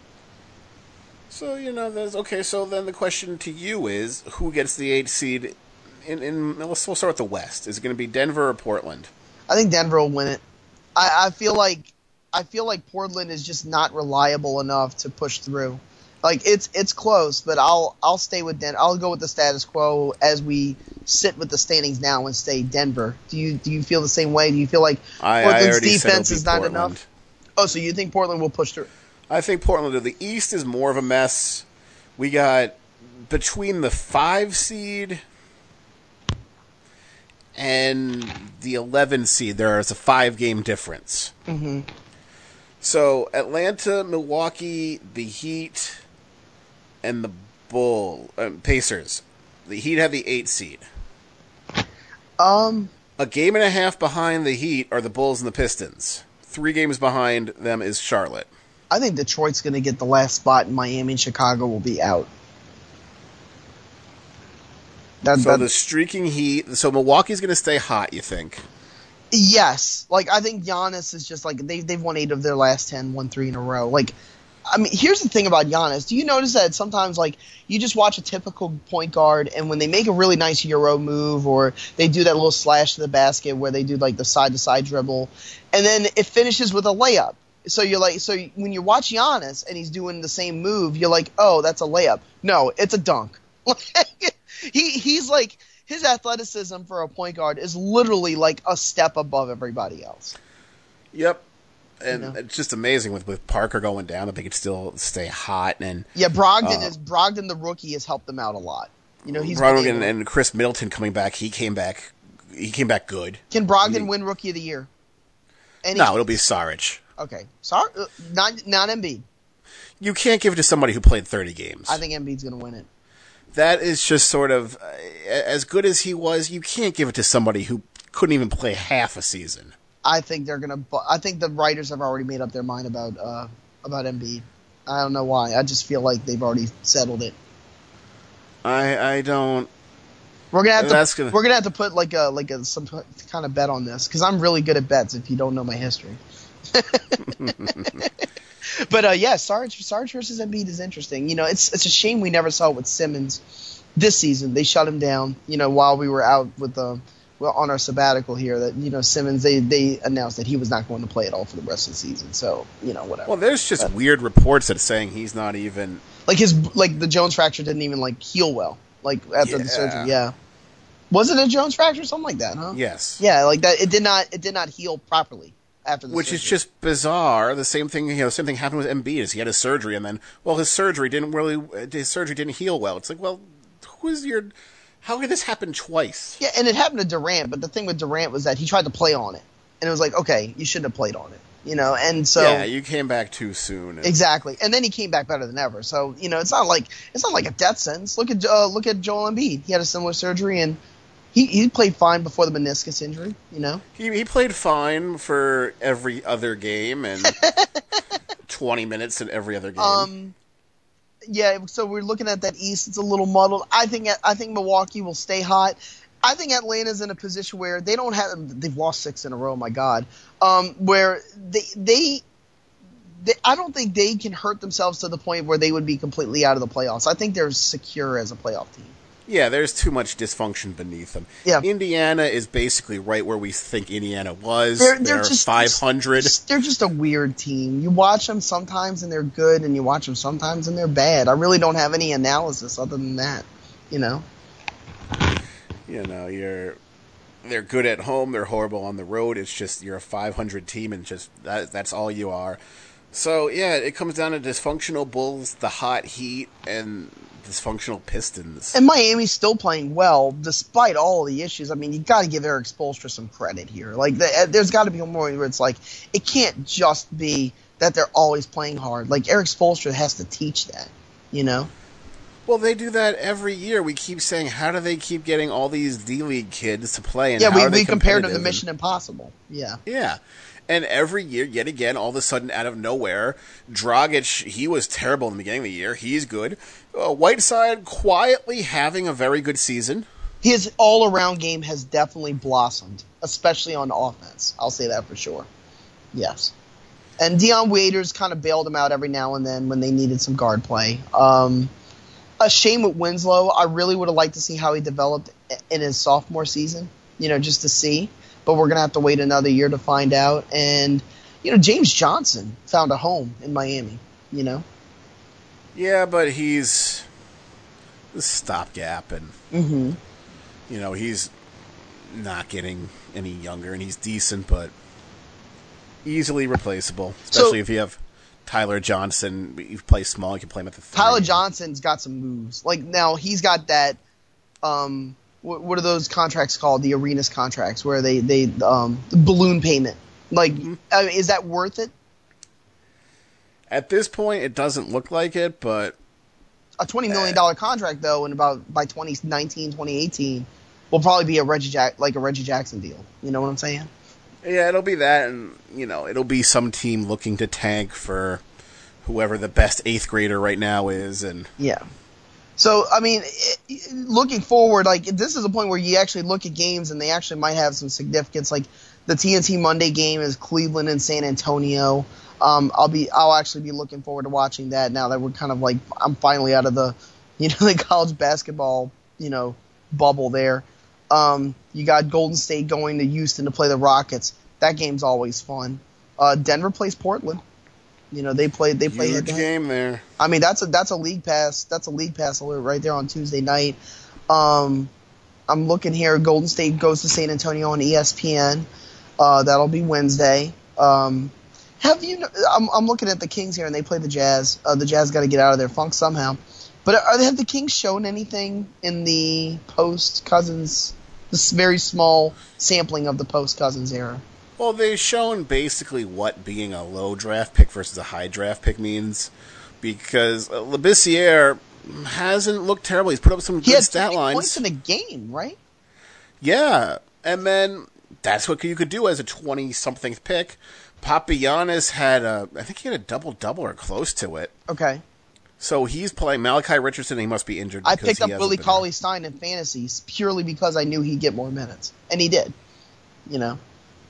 So you know, there's okay. So then the question to you is, who gets the eighth seed? In, in let's we'll start with the West. Is it going to be Denver or Portland? I think Denver will win it. I, I feel like I feel like Portland is just not reliable enough to push through. Like it's it's close, but I'll I'll stay with Den. I'll go with the status quo as we sit with the standings now and stay Denver. Do you do you feel the same way? Do you feel like I, I Portland's already said defense it'll be is not Portland. enough? Oh, so you think Portland will push through? I think Portland. The East is more of a mess. We got between the five seed and the eleven seed. There is a five game difference. Mm-hmm. So Atlanta, Milwaukee, the Heat, and the Bull um, Pacers. The Heat have the eight seed. Um, A game and a half behind the Heat are the Bulls and the Pistons. Three games behind them is Charlotte. I think Detroit's going to get the last spot, and Miami and Chicago will be out. That, So that- the streaking Heat. So Milwaukee's going to stay hot, you think? Yes, like I think Giannis is just like they they've won eight of their last ten, won three in a row. Like I mean, here's the thing about Giannis. Do you notice that sometimes, like, you just watch a typical point guard, and when they make a really nice Euro move, or they do that little slash to the basket where they do, like, the side-to-side dribble, and then it finishes with a layup. So you're like, so when you watch Giannis and he's doing the same move, you're like, oh, that's a layup. No, it's a dunk. he he's like, his athleticism for a point guard is literally like a step above everybody else. Yep. And You know? it's just amazing with, with Parker going down that they could still stay hot. And Yeah, Brogdon Uh, is Brogdon the rookie has helped them out a lot. You know, he's Brogdon been and, able- and Chris Middleton coming back. He came back. He came back good. Can Brogdon he- win Rookie of the Year? Any No, it'll be Saric. Okay, sorry, uh, not not Embiid. You can't give it to somebody who played thirty games. I think Embiid's going to win it. That is just sort of uh, as good as he was. You can't give it to somebody who couldn't even play half a season. I think they're going to. I think the writers have already made up their mind about uh, about Embiid. I don't know why. I just feel like they've already settled it. I I don't. We're gonna have That's to. gonna- We're gonna have to put like a like a some kind of bet on this because I'm really good at bets. If you don't know my history. But uh, yeah, Sarge Sarge versus Embiid is interesting. You know, it's it's a shame we never saw it with Simmons this season. They shut him down. You know, while we were out with the well on our sabbatical here. That you know Simmons they they announced that he was not going to play at all for the rest of the season. So you know whatever. Well, there's just But- weird reports that are saying he's not even. Like his like the Jones fracture didn't even like heal well. Like after the Yeah. surgery, yeah. Was it a Jones fracture, something like that? Huh? Yes. Yeah, like that. It did not. It did not heal properly after the Which surgery. is just bizarre. The same thing, you know, same thing happened with Embiid. Is he had his surgery, and then, well, his surgery didn't really, his surgery didn't heal well. It's like, well, who is your, how could this happen twice? Yeah, and it happened to Durant. But the thing with Durant was that he tried to play on it, and it was like, okay, you shouldn't have played on it, you know. And so Yeah, you came back too soon. And, exactly, and then he came back better than ever. So you know, it's not like it's not like a death sentence. Look at uh, look at Joel Embiid. He had a similar surgery, and he he played fine before the meniscus injury. You know. He he played fine for every other game and twenty minutes in every other game. Um, yeah, so we're looking at that East. It's a little muddled. I think I think Milwaukee will stay hot. I think Atlanta's in a position where they don't have. They've lost six in a row. My God, um, where they, they they I don't think they can hurt themselves to the point where they would be completely out of the playoffs. I think they're secure as a playoff team. Yeah, there's too much dysfunction beneath them. Yeah. Indiana is basically right where we think Indiana was. They're, They're, they're just five hundred. They're just a weird team. You watch them sometimes and they're good, and you watch them sometimes and they're bad. I really don't have any analysis other than that. You know. You know, you're they're good at home, they're horrible on the road. It's just you're a five hundred team, and just that, that's all you are. So yeah, it comes down to dysfunctional Bulls, the hot Heat, and dysfunctional Pistons. And Miami's still playing well despite all the issues. I mean, you got to give Eric Spoelstra some credit here. Like, the, there's got to be a more where it's like it can't just be that they're always playing hard. Like Eric Spoelstra has to teach that, you know. Well, they do that every year. We keep saying, how do they keep getting all these D-League kids to play? And Yeah, how we are they we compared them to competitive? Mission Impossible. Yeah. Yeah. And every year, yet again, all of a sudden, out of nowhere, Dragic, he was terrible in the beginning of the year. He's good. Uh, Whiteside quietly having a very good season. His all-around game has definitely blossomed, especially on offense. I'll say that for sure. Yes. And Deion Waiters kind of bailed him out every now and then when they needed some guard play. Um, a shame with Winslow. I really would have liked to see how he developed in his sophomore season, you know, just to see. But we're going to have to wait another year to find out. And, you know, James Johnson found a home in Miami, you know. Yeah, but he's a stopgap, and, Mm-hmm. you know, he's not getting any younger, and he's decent, but easily replaceable, especially So- if you have Tyler Johnson. You play small, you can play him at the three. Tyler Johnson's got some moves. Like, now he's got that um, – what, what are those contracts called? The Arenas contracts where they, they um, the balloon payment. Like, Mm-hmm. I mean, is that worth it? At this point, it doesn't look like it, but A twenty million dollars contract, though, in about by twenty nineteen, twenty eighteen will probably be a Reggie Jack, like a Reggie Jackson deal. You know what I'm saying? yeah, it'll be that, and, you know, it'll be some team looking to tank for whoever the best eighth grader right now is, and Yeah. So, I mean, it, it- looking forward, like, this is a point where you actually look at games and they actually might have some significance. Like, the T N T Monday game is Cleveland and San Antonio. Um, I'll be I'll actually be looking forward to watching that now that we're kind of like I'm finally out of the you know the college basketball you know bubble there. Um, you got Golden State going to Houston to play the Rockets. That game's always fun. Uh, Denver plays Portland. You know they play they play huge head-to-head. game there. I mean that's a that's a league pass that's a league pass alert right there on Tuesday night. Um, I'm looking here. Golden State goes to San Antonio on E S P N. Uh, that'll be Wednesday. Um, have you? I'm, I'm looking at the Kings here, and they play the Jazz. Uh, the Jazz got to get out of their funk somehow. But are, have the Kings shown anything in the post Cousins? This very small sampling of the post Cousins era. Well, they've shown basically what being a low draft pick versus a high draft pick means, because uh, Labissiere hasn't looked terrible. He's put up some He good had stat lines. Points in a game, right? Yeah, and then that's what you could do as a twenty-something pick. Papagiannis had a, I think he had a double-double or close to it. Okay. So he's playing Malachi Richardson. He must be injured. I because picked he up Willie hasn't been Cauley-Stein in fantasies purely because I knew he'd get more minutes, and he did. You know.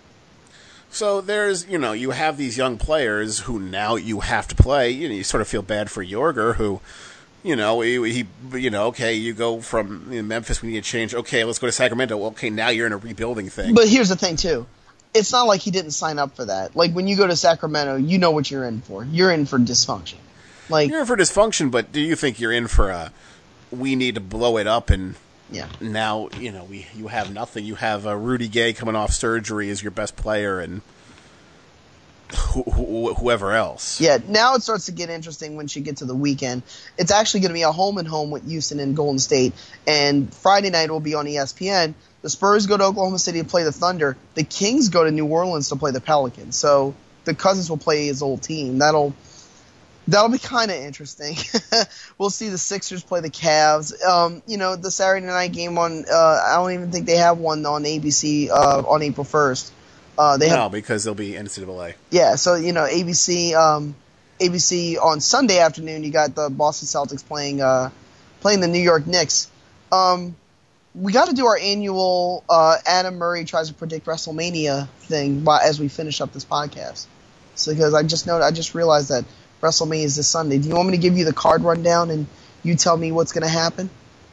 So there's, you know, you have these young players who now you have to play. You know, you sort of feel bad for Yorger, who, you know, he, he you know, okay, you go from you know, Memphis, we need to change. Okay, let's go to Sacramento. Well, okay, now you're in a rebuilding thing. But here's the thing, too. It's not like he didn't sign up for that. Like, when you go to Sacramento, you know what you're in for. You're in for dysfunction. Like, You're in for dysfunction, but do you think you're in for a, we need to blow it up and yeah. now, you know, we you have nothing. You have uh, Rudy Gay coming off surgery as your best player and wh- wh- whoever else. Yeah, now it starts to get interesting once you get to the weekend. It's actually going to be a home and home with Houston and Golden State, and Friday night will be on E S P N. The Spurs go to Oklahoma City to play the Thunder. The Kings go to New Orleans to play the Pelicans. So the Cousins will play his old team. That'll that'll be kind of interesting. We'll see the Sixers play the Cavs. Um, you know, the Saturday night game on uh, I don't even think they have one on A B C uh, on April first. Uh, they no, have, because they'll be N C double A. yeah, so, you know, A B C um, A B C on Sunday afternoon, you got the Boston Celtics playing uh, playing the New York Knicks. Um, we got to do our annual uh, Adam Murray tries to predict WrestleMania thing while, as we finish up this podcast. So, because I just know, I just realized that WrestleMania is this Sunday. Do you want me to give you the card rundown and you tell me what's going to happen?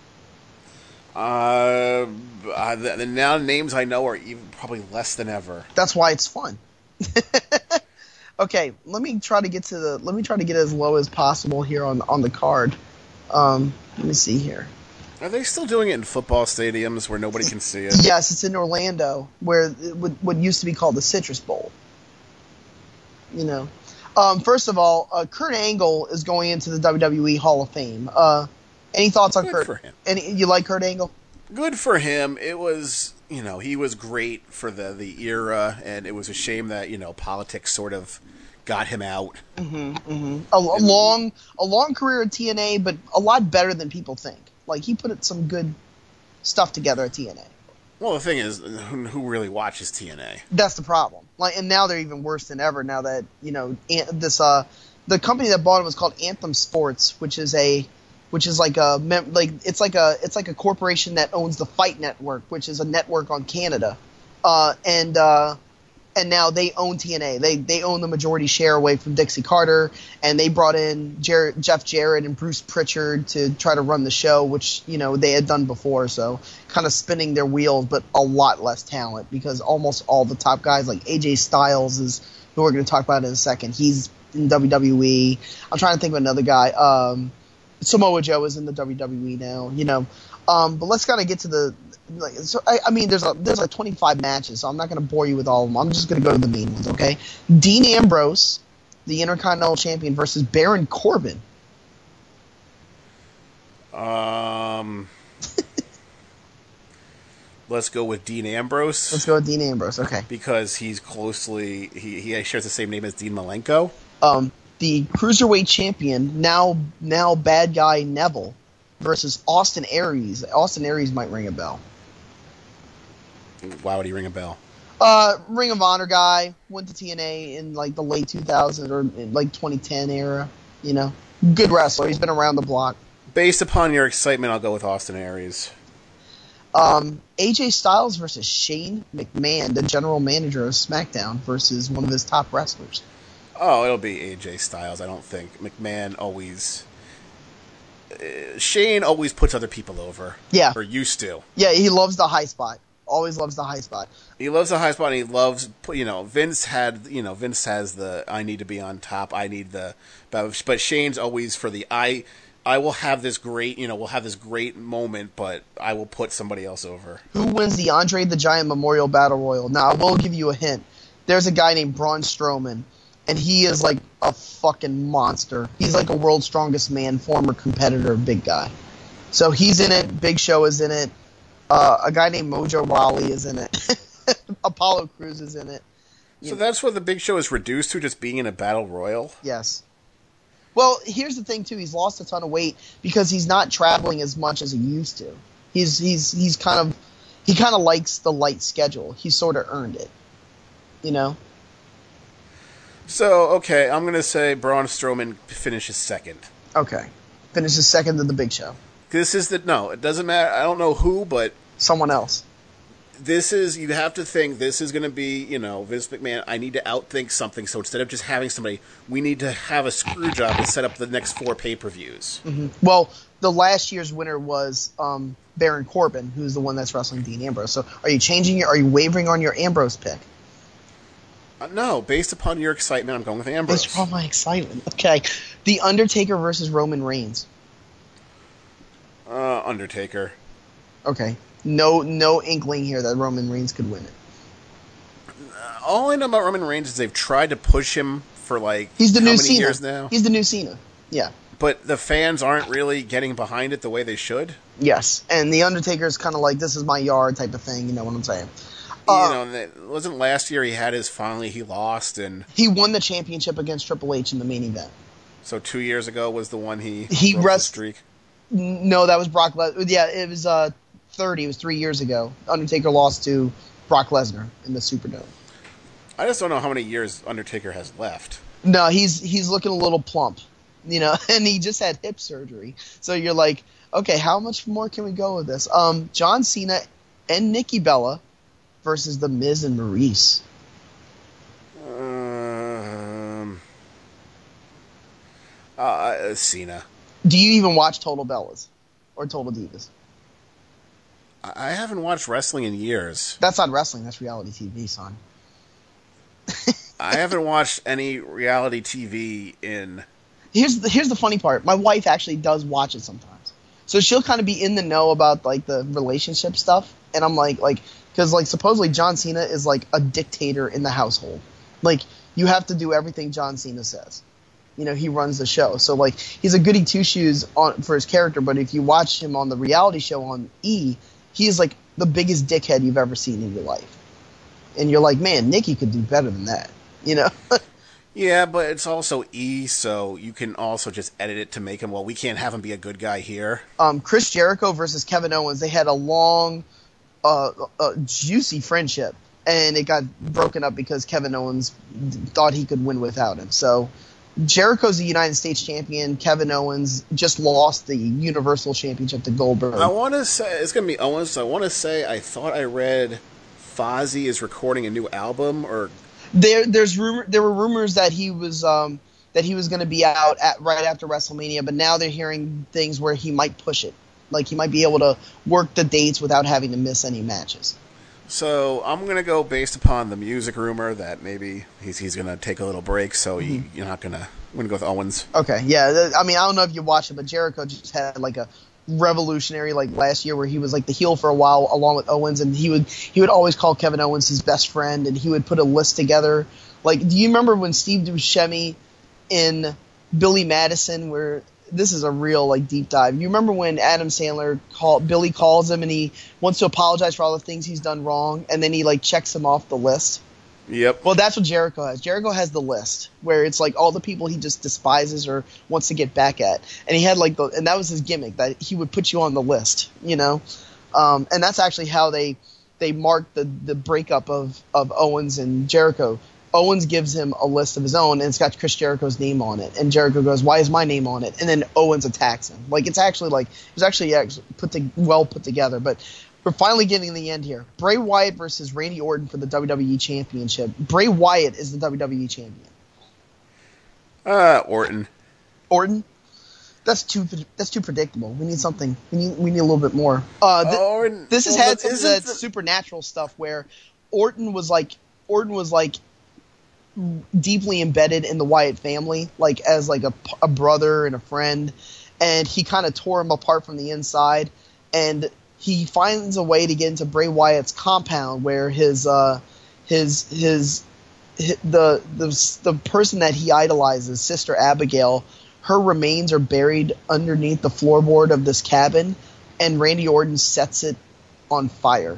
Uh, uh, the, the now names I know are even probably less than ever. That's why it's fun. Okay, let me try to get to the. Let me try to get as low as possible here on on the card. Um, let me see here. Are they still doing it in football stadiums where nobody can see it? Yes, it's in Orlando, where it would, what used to be called the Citrus Bowl. You know, um, first of all, uh, Kurt Angle is going into the W W E Hall of Fame. Uh, any thoughts on Good Kurt? for him. Any you like Kurt Angle? Good for him. It was, you know, he was great for the, the era, and it was a shame that, you know, politics sort of got him out. Mm-hmm, mm-hmm. A, a long, a long career at T N A, but a lot better than people think. Like, he put some good stuff together at T N A. Well, the thing is, who, who really watches T N A? That's the problem. Like, and now they're even worse than ever. Now that you know this, uh, the company that bought it was called Anthem Sports, which is a, which is like a like it's like a it's like a corporation that owns the Fight Network, which is a network on Canada, uh, and uh, and now they own T N A. They they own the majority share away from Dixie Carter, and they brought in Jer- Jeff Jarrett and Bruce Pritchard to try to run the show, which you know they had done before. So kind of spinning their wheels, but a lot less talent because almost all the top guys like A J Styles is who we're going to talk about in a second. He's in W W E. I'm trying to think of another guy. Um, Samoa Joe is in the W W E now. You know, um, but let's kind of get to the. Like, so I, I mean, there's a, there's like twenty-five matches, so I'm not going to bore you with all of them. I'm just going to go to the main ones, okay? Dean Ambrose, the Intercontinental Champion, versus Baron Corbin. Um, let's go with Dean Ambrose. Let's go with Dean Ambrose, okay. Because he's closely he he shares the same name as Dean Malenko. Um, the Cruiserweight Champion, now now bad guy Neville, versus Austin Aries. Austin Aries might ring a bell. Why would he ring a bell? Uh, Ring of Honor guy, went to T N A in like the late two thousands or in like twenty ten era. You know, good wrestler. He's been around the block. Based upon your excitement, I'll go with Austin Aries. Um, A J Styles versus Shane McMahon, the general manager of SmackDown, versus one of his top wrestlers. Oh, it'll be A J Styles. I don't think McMahon always. Uh, Shane always puts other people over. Yeah. Or used to. Yeah, he loves the high spot. Always loves the high spot. He loves the high spot. And he loves, you know, Vince had, you know, Vince has the I need to be on top. I need the, but, but Shane's always for the I. I will have this great, you know, we'll have this great moment, but I will put somebody else over. Who wins the Andre the Giant Memorial Battle Royal? Now, I will give you a hint. There's a guy named Braun Strowman, and he is like a fucking monster. He's like a world's strongest man, former competitor, big guy. So he's in it. Big Show is in it. Uh, a guy named Mojo Rawley is in it. Apollo Crews is in it. You so know. That's what the Big Show is reduced to, just being in a battle royal? Yes. Well, here's the thing too. He's lost a ton of weight because he's not traveling as much as he used to. He's he's he's kind of he kind of likes the light schedule. He's sort of earned it, you know. So okay, I'm gonna say Braun Strowman finishes second. Okay, finishes second to the Big Show. This is the no. It doesn't matter. I don't know who, but someone else. This is, you have to think, this is going to be, you know, Vince McMahon, I need to outthink something, so instead of just having somebody, we need to have a screw job and set up the next four pay-per-views. Mm-hmm. Well, the last year's winner was um, Baron Corbin, who's the one that's wrestling Dean Ambrose. So are you changing your, are you wavering on your Ambrose pick? Uh, no, based upon your excitement, I'm going with Ambrose. Based upon my excitement. Okay. The Undertaker versus Roman Reigns. Uh, Undertaker. Okay. No, no inkling here that Roman Reigns could win it. Uh, all I know about Roman Reigns is they've tried to push him for like he's the how new many Cena. years now. He's the new Cena. Yeah. But the fans aren't really getting behind it the way they should. Yes, and the Undertaker's kind of like, this is my yard type of thing. You know what I'm saying? You uh, know, wasn't last year he had his finally he lost and he won the championship against Triple H in the main event. So two years ago was the one he he broke rest- the streak. No, that was Brock Lesnar. Yeah, it was uh, thirty. It was three years ago. Undertaker lost to Brock Lesnar in the Superdome. I just don't know how many years Undertaker has left. No, he's he's looking a little plump, you know, and he just had hip surgery. So you're like, okay, how much more can we go with this? Um, John Cena and Nikki Bella versus The Miz and Maurice. Um, uh, Cena. Do you even watch Total Bellas or Total Divas? I haven't watched wrestling in years. That's not wrestling. That's reality T V, son. I haven't watched any reality T V in... Here's the, here's the funny part. My wife actually does watch it sometimes. So she'll kind of be in the know about like the relationship stuff. And I'm like, like, because like supposedly John Cena is like a dictator in the household. Like, you have to do everything John Cena says. You know, he runs the show. So, like, he's a goody two-shoes on, for his character, but if you watch him on the reality show on E, he is, like, the biggest dickhead you've ever seen in your life. And you're like, man, Nikki could do better than that, you know? Yeah, but it's also E, so you can also just edit it to make him, well, we can't have him be a good guy here. Um, Chris Jericho versus Kevin Owens, they had a long, uh, uh, juicy friendship, and it got broken up because Kevin Owens thought he could win without him. So... Jericho's the United States champion. Kevin Owens just lost the Universal Championship to Goldberg. I want to say it's going to be Owens. So I want to say I thought I read Fozzy is recording a new album, or there. There's rumor. There were rumors that he was um, that he was going to be out at right after WrestleMania, but now they're hearing things where he might push it, like he might be able to work the dates without having to miss any matches. So I'm going to go based upon the music rumor that maybe he's he's going to take a little break. So mm-hmm. you, you're not going to. I'm going to go with Owens. Okay, yeah. I mean, I don't know if you watched it, but Jericho just had like a revolutionary like last year where he was like the heel for a while along with Owens, and he would he would always call Kevin Owens his best friend, and he would put a list together. Like, do you remember when Steve Buscemi in Billy Madison, where this is a real like deep dive. You remember when Adam Sandler call Billy calls him and he wants to apologize for all the things he's done wrong, and then he like checks him off the list? Yep. Well, that's what Jericho has. Jericho has the list where it's like all the people he just despises or wants to get back at, and he had like the and that was his gimmick, that he would put you on the list, you know. Um, and that's actually how they they marked the the breakup of of Owens and Jericho. Owens gives him a list of his own, and it's got Chris Jericho's name on it. And Jericho goes, "Why is my name on it?" And then Owens attacks him. Like, it's actually like it was actually put to, well put together. But we're finally getting to the end here. Bray Wyatt versus Randy Orton for the W W E Championship. Bray Wyatt is the W W E champion. Uh, Orton. Orton. That's too that's too predictable. We need something. We need we need a little bit more. Uh, th- Orton, this has well, had but some of isn't that the- supernatural stuff where Orton was like Orton was like deeply embedded in the Wyatt family, like as like a, a brother and a friend, and he kind of tore him apart from the inside, and he finds a way to get into Bray Wyatt's compound where his uh his his, his the the the person that he idolizes, Sister Abigail, her remains are buried underneath the floorboard of this cabin, and Randy Orton sets it on fire.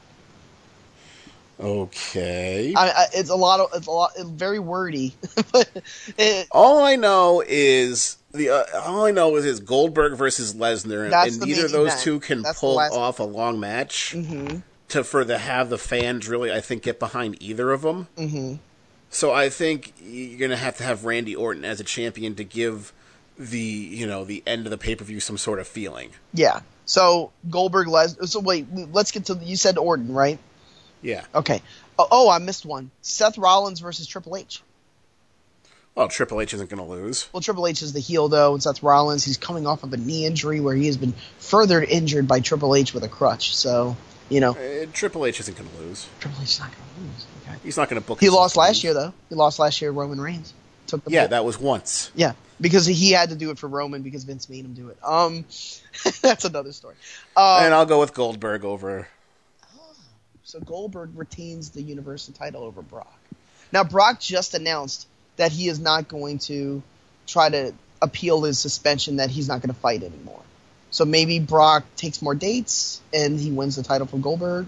Okay. I, I, it's a lot of it's a lot it's very wordy. But it, all I know is the uh, all I know is is Goldberg versus Lesnar, That's and the neither main of those event. two can That's the pull last- off a long match Mhm. to for the have the fans really, I think, get behind either of them. Mhm. So I think you're gonna have to have Randy Orton as a champion to give the you know the end of the pay per view some sort of feeling. Yeah. So Goldberg Les. So wait, let's get to you said Orton, right? Yeah. Okay. Oh, oh, I missed one. Seth Rollins versus Triple H. Well, Triple H isn't going to lose. Well, Triple H is the heel, though, and Seth Rollins, he's coming off of a knee injury where he has been further injured by Triple H with a crutch. So, you know. Uh, Triple H isn't going to lose. Triple H is not going to lose. Okay. He's not going to book. He himself lost to last lose. year, though. He lost last year. Roman Reigns took the Yeah, ball. that was once. Yeah, because he had to do it for Roman because Vince made him do it. Um, that's another story. Uh, And I'll go with Goldberg over. So Goldberg retains the Universal title over Brock. Now, Brock just announced that he is not going to try to appeal his suspension, that he's not going to fight anymore. So maybe Brock takes more dates and he wins the title from Goldberg.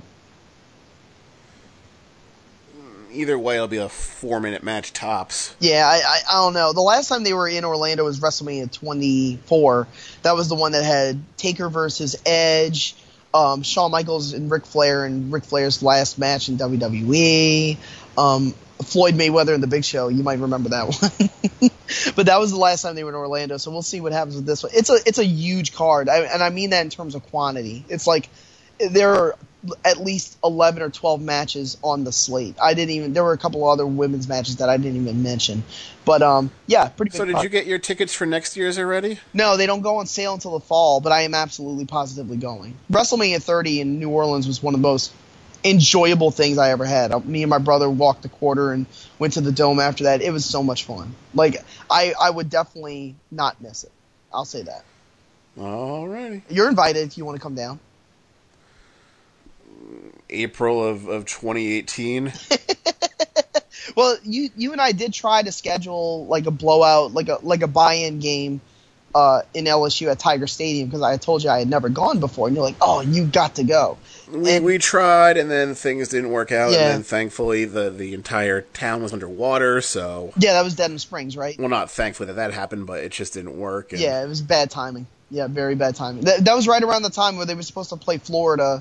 Either way, it'll be a four-minute match tops. Yeah, I, I I don't know. The last time they were in Orlando was WrestleMania twenty-four. That was the one that had Taker versus Edge, um, Shawn Michaels and Ric Flair, and Ric Flair's last match in W W E. Um, Floyd Mayweather and The Big Show. You might remember that one. But that was the last time they were in Orlando. So we'll see what happens with this one. It's a it's a huge card, I, and I mean that in terms of quantity. It's like there are at least eleven or twelve matches on the slate. I didn't even. There were a couple other women's matches that I didn't even mention. But um, yeah, pretty. Big So did card. you get your tickets for next year's already? No, they don't go on sale until the fall. But I am absolutely positively going. WrestleMania thirty in New Orleans was one of the most enjoyable things I ever had. Uh, Me and my brother walked the quarter and went to the Dome after that. It was so much fun. Like I, I would definitely not miss it. I'll say that. Alrighty. You're invited if you want to come down. April of, of twenty eighteen. Well, you you and I did try to schedule like a blowout, like a like a buy-in game uh, in L S U at Tiger Stadium because I had told you I had never gone before, and you're like, "Oh, you got to go." We, And- we tried, and then things didn't work out, Yeah. and then thankfully the, the entire town was underwater, so... Yeah, that was Dedham Springs, right? Well, not thankfully that that happened, but it just didn't work. And Yeah, it was bad timing. Yeah, very bad timing. That, that was right around the time where they were supposed to play Florida,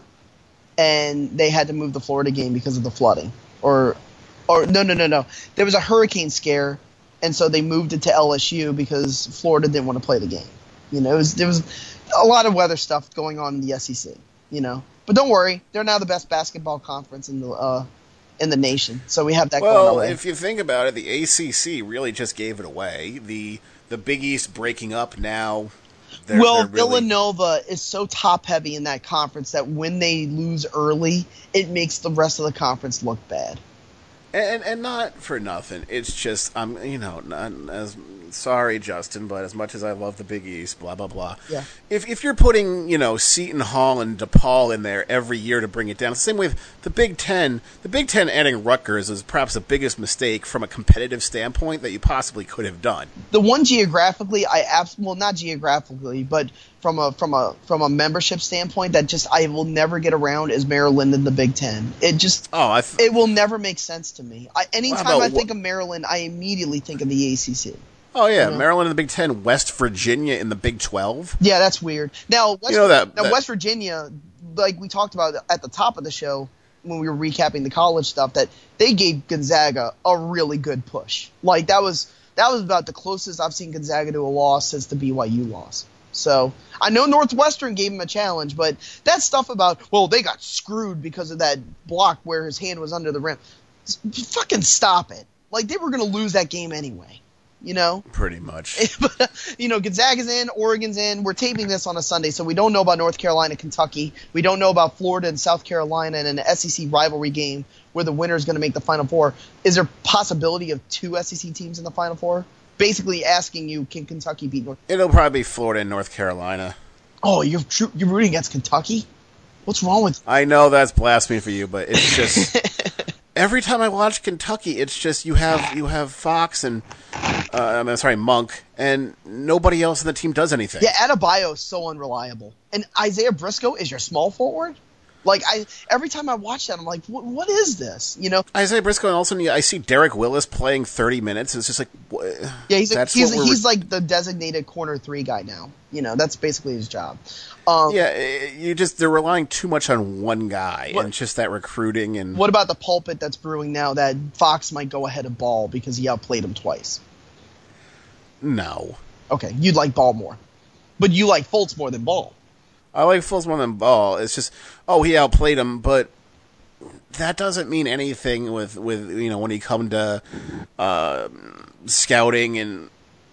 and they had to move the Florida game because of the flooding. Or, or no, no, no, no. There was a hurricane scare, and so they moved it to L S U because Florida didn't want to play the game. You know, it was, there was a lot of weather stuff going on in the S E C. You know, but don't worry, they're now the best basketball conference in the uh, in the nation. So we have that going Well, our way. if you think about it, the A C C really just gave it away. The the Big East breaking up now. They're, well, they're really, Villanova is so top heavy in that conference that when they lose early, it makes the rest of the conference look bad. and and not for nothing. It's just I'm you know not as sorry, Justin, but as much as I love the Big East, blah blah blah. Yeah. If if you're putting you know Seton Hall and DePaul in there every year to bring it down, the same way with the Big Ten. The Big Ten adding Rutgers is perhaps the biggest mistake from a competitive standpoint that you possibly could have done. The one geographically, I abs- well not geographically, but from a from a from a membership standpoint, that just I will never get around is Maryland and the Big Ten. It just Oh, I. Th- it will never make sense to me. I, anytime about I think wh- of Maryland, I immediately think of the A C C. Oh yeah, You know? Maryland in the Big Ten, West Virginia in the Big Twelve. Yeah, that's weird. Now, West, You know that- now that- West Virginia, like we talked about at the top of the show when we were recapping the college stuff, that they gave Gonzaga a really good push. Like that was that was about the closest I've seen Gonzaga to a loss since the B Y U loss. So I know Northwestern gave him a challenge, but that stuff about well they got screwed because of that block where his hand was under the rim. S- Fucking stop it! Like they were going to lose that game anyway. you know? Pretty much. But, uh, you know, Gonzaga's in, Oregon's in. We're taping this on a Sunday, so we don't know about North Carolina, Kentucky. We don't know about Florida and South Carolina and an S E C rivalry game where the winner is going to make the Final Four. Is there possibility of two S E C teams in the Final Four? Basically asking you, can Kentucky beat North It'll probably be Florida and North Carolina. Oh, you're you're rooting against Kentucky? What's wrong with I know that's blasphemy for you, but it's just every time I watch Kentucky, it's just you have you have Fox and uh, I'm sorry Monk, and nobody else in the team does anything. Yeah, Adebayo is so unreliable, and Isaiah Briscoe is your small forward. Like I, every time I watch that, I'm like, what, what is this? You know, Isaiah Briscoe, and also I see Derek Willis playing thirty minutes. It's just like, what? Yeah, he's a, that's he's what he's we're... like the designated corner three guy now. You know, that's basically his job. Um, yeah, you just they're relying too much on one guy, what, and it's just that recruiting and. What about the pulpit that's brewing now that Fox might go ahead of Ball because he outplayed him twice? No. Okay, you'd like Ball more, but you like Fultz more than Ball. I like Fultz more than Ball. It's just, oh, he outplayed him, but that doesn't mean anything with, with you know, when he come to uh, scouting and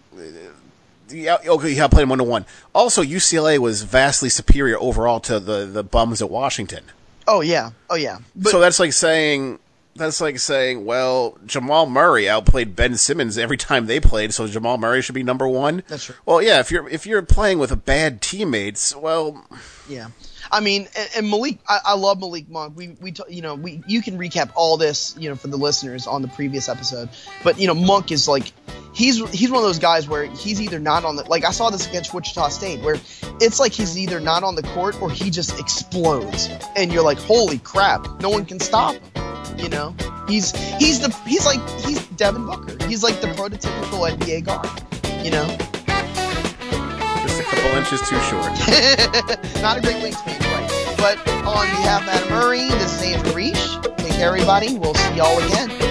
yeah, okay, he outplayed him one to one. Also, U C L A was vastly superior overall to the, the bums at Washington. Oh yeah, oh yeah. But, so that's like saying that's like saying, well, Jamal Murray outplayed Ben Simmons every time they played, so Jamal Murray should be number one. That's true. Well, yeah, if you're if you're playing with bad teammates, well, yeah. I mean, and, and Malik, I, I love Malik Monk. We, we, you know, we, you can recap all this, you know, for the listeners on the previous episode. But you know, Monk is like, he's he's one of those guys where he's either not on the, like I saw this against Wichita State, where it's like he's either not on the court or he just explodes, and you're like, holy crap, no one can stop him. You know, he's he's the he's like he's Devin Booker. He's like the prototypical N B A guard. You know, just a couple inches too short. Not a great wingspan, right? But on behalf of Adam Murray, this is Andrew Reich. Take care, everybody. We'll see y'all again.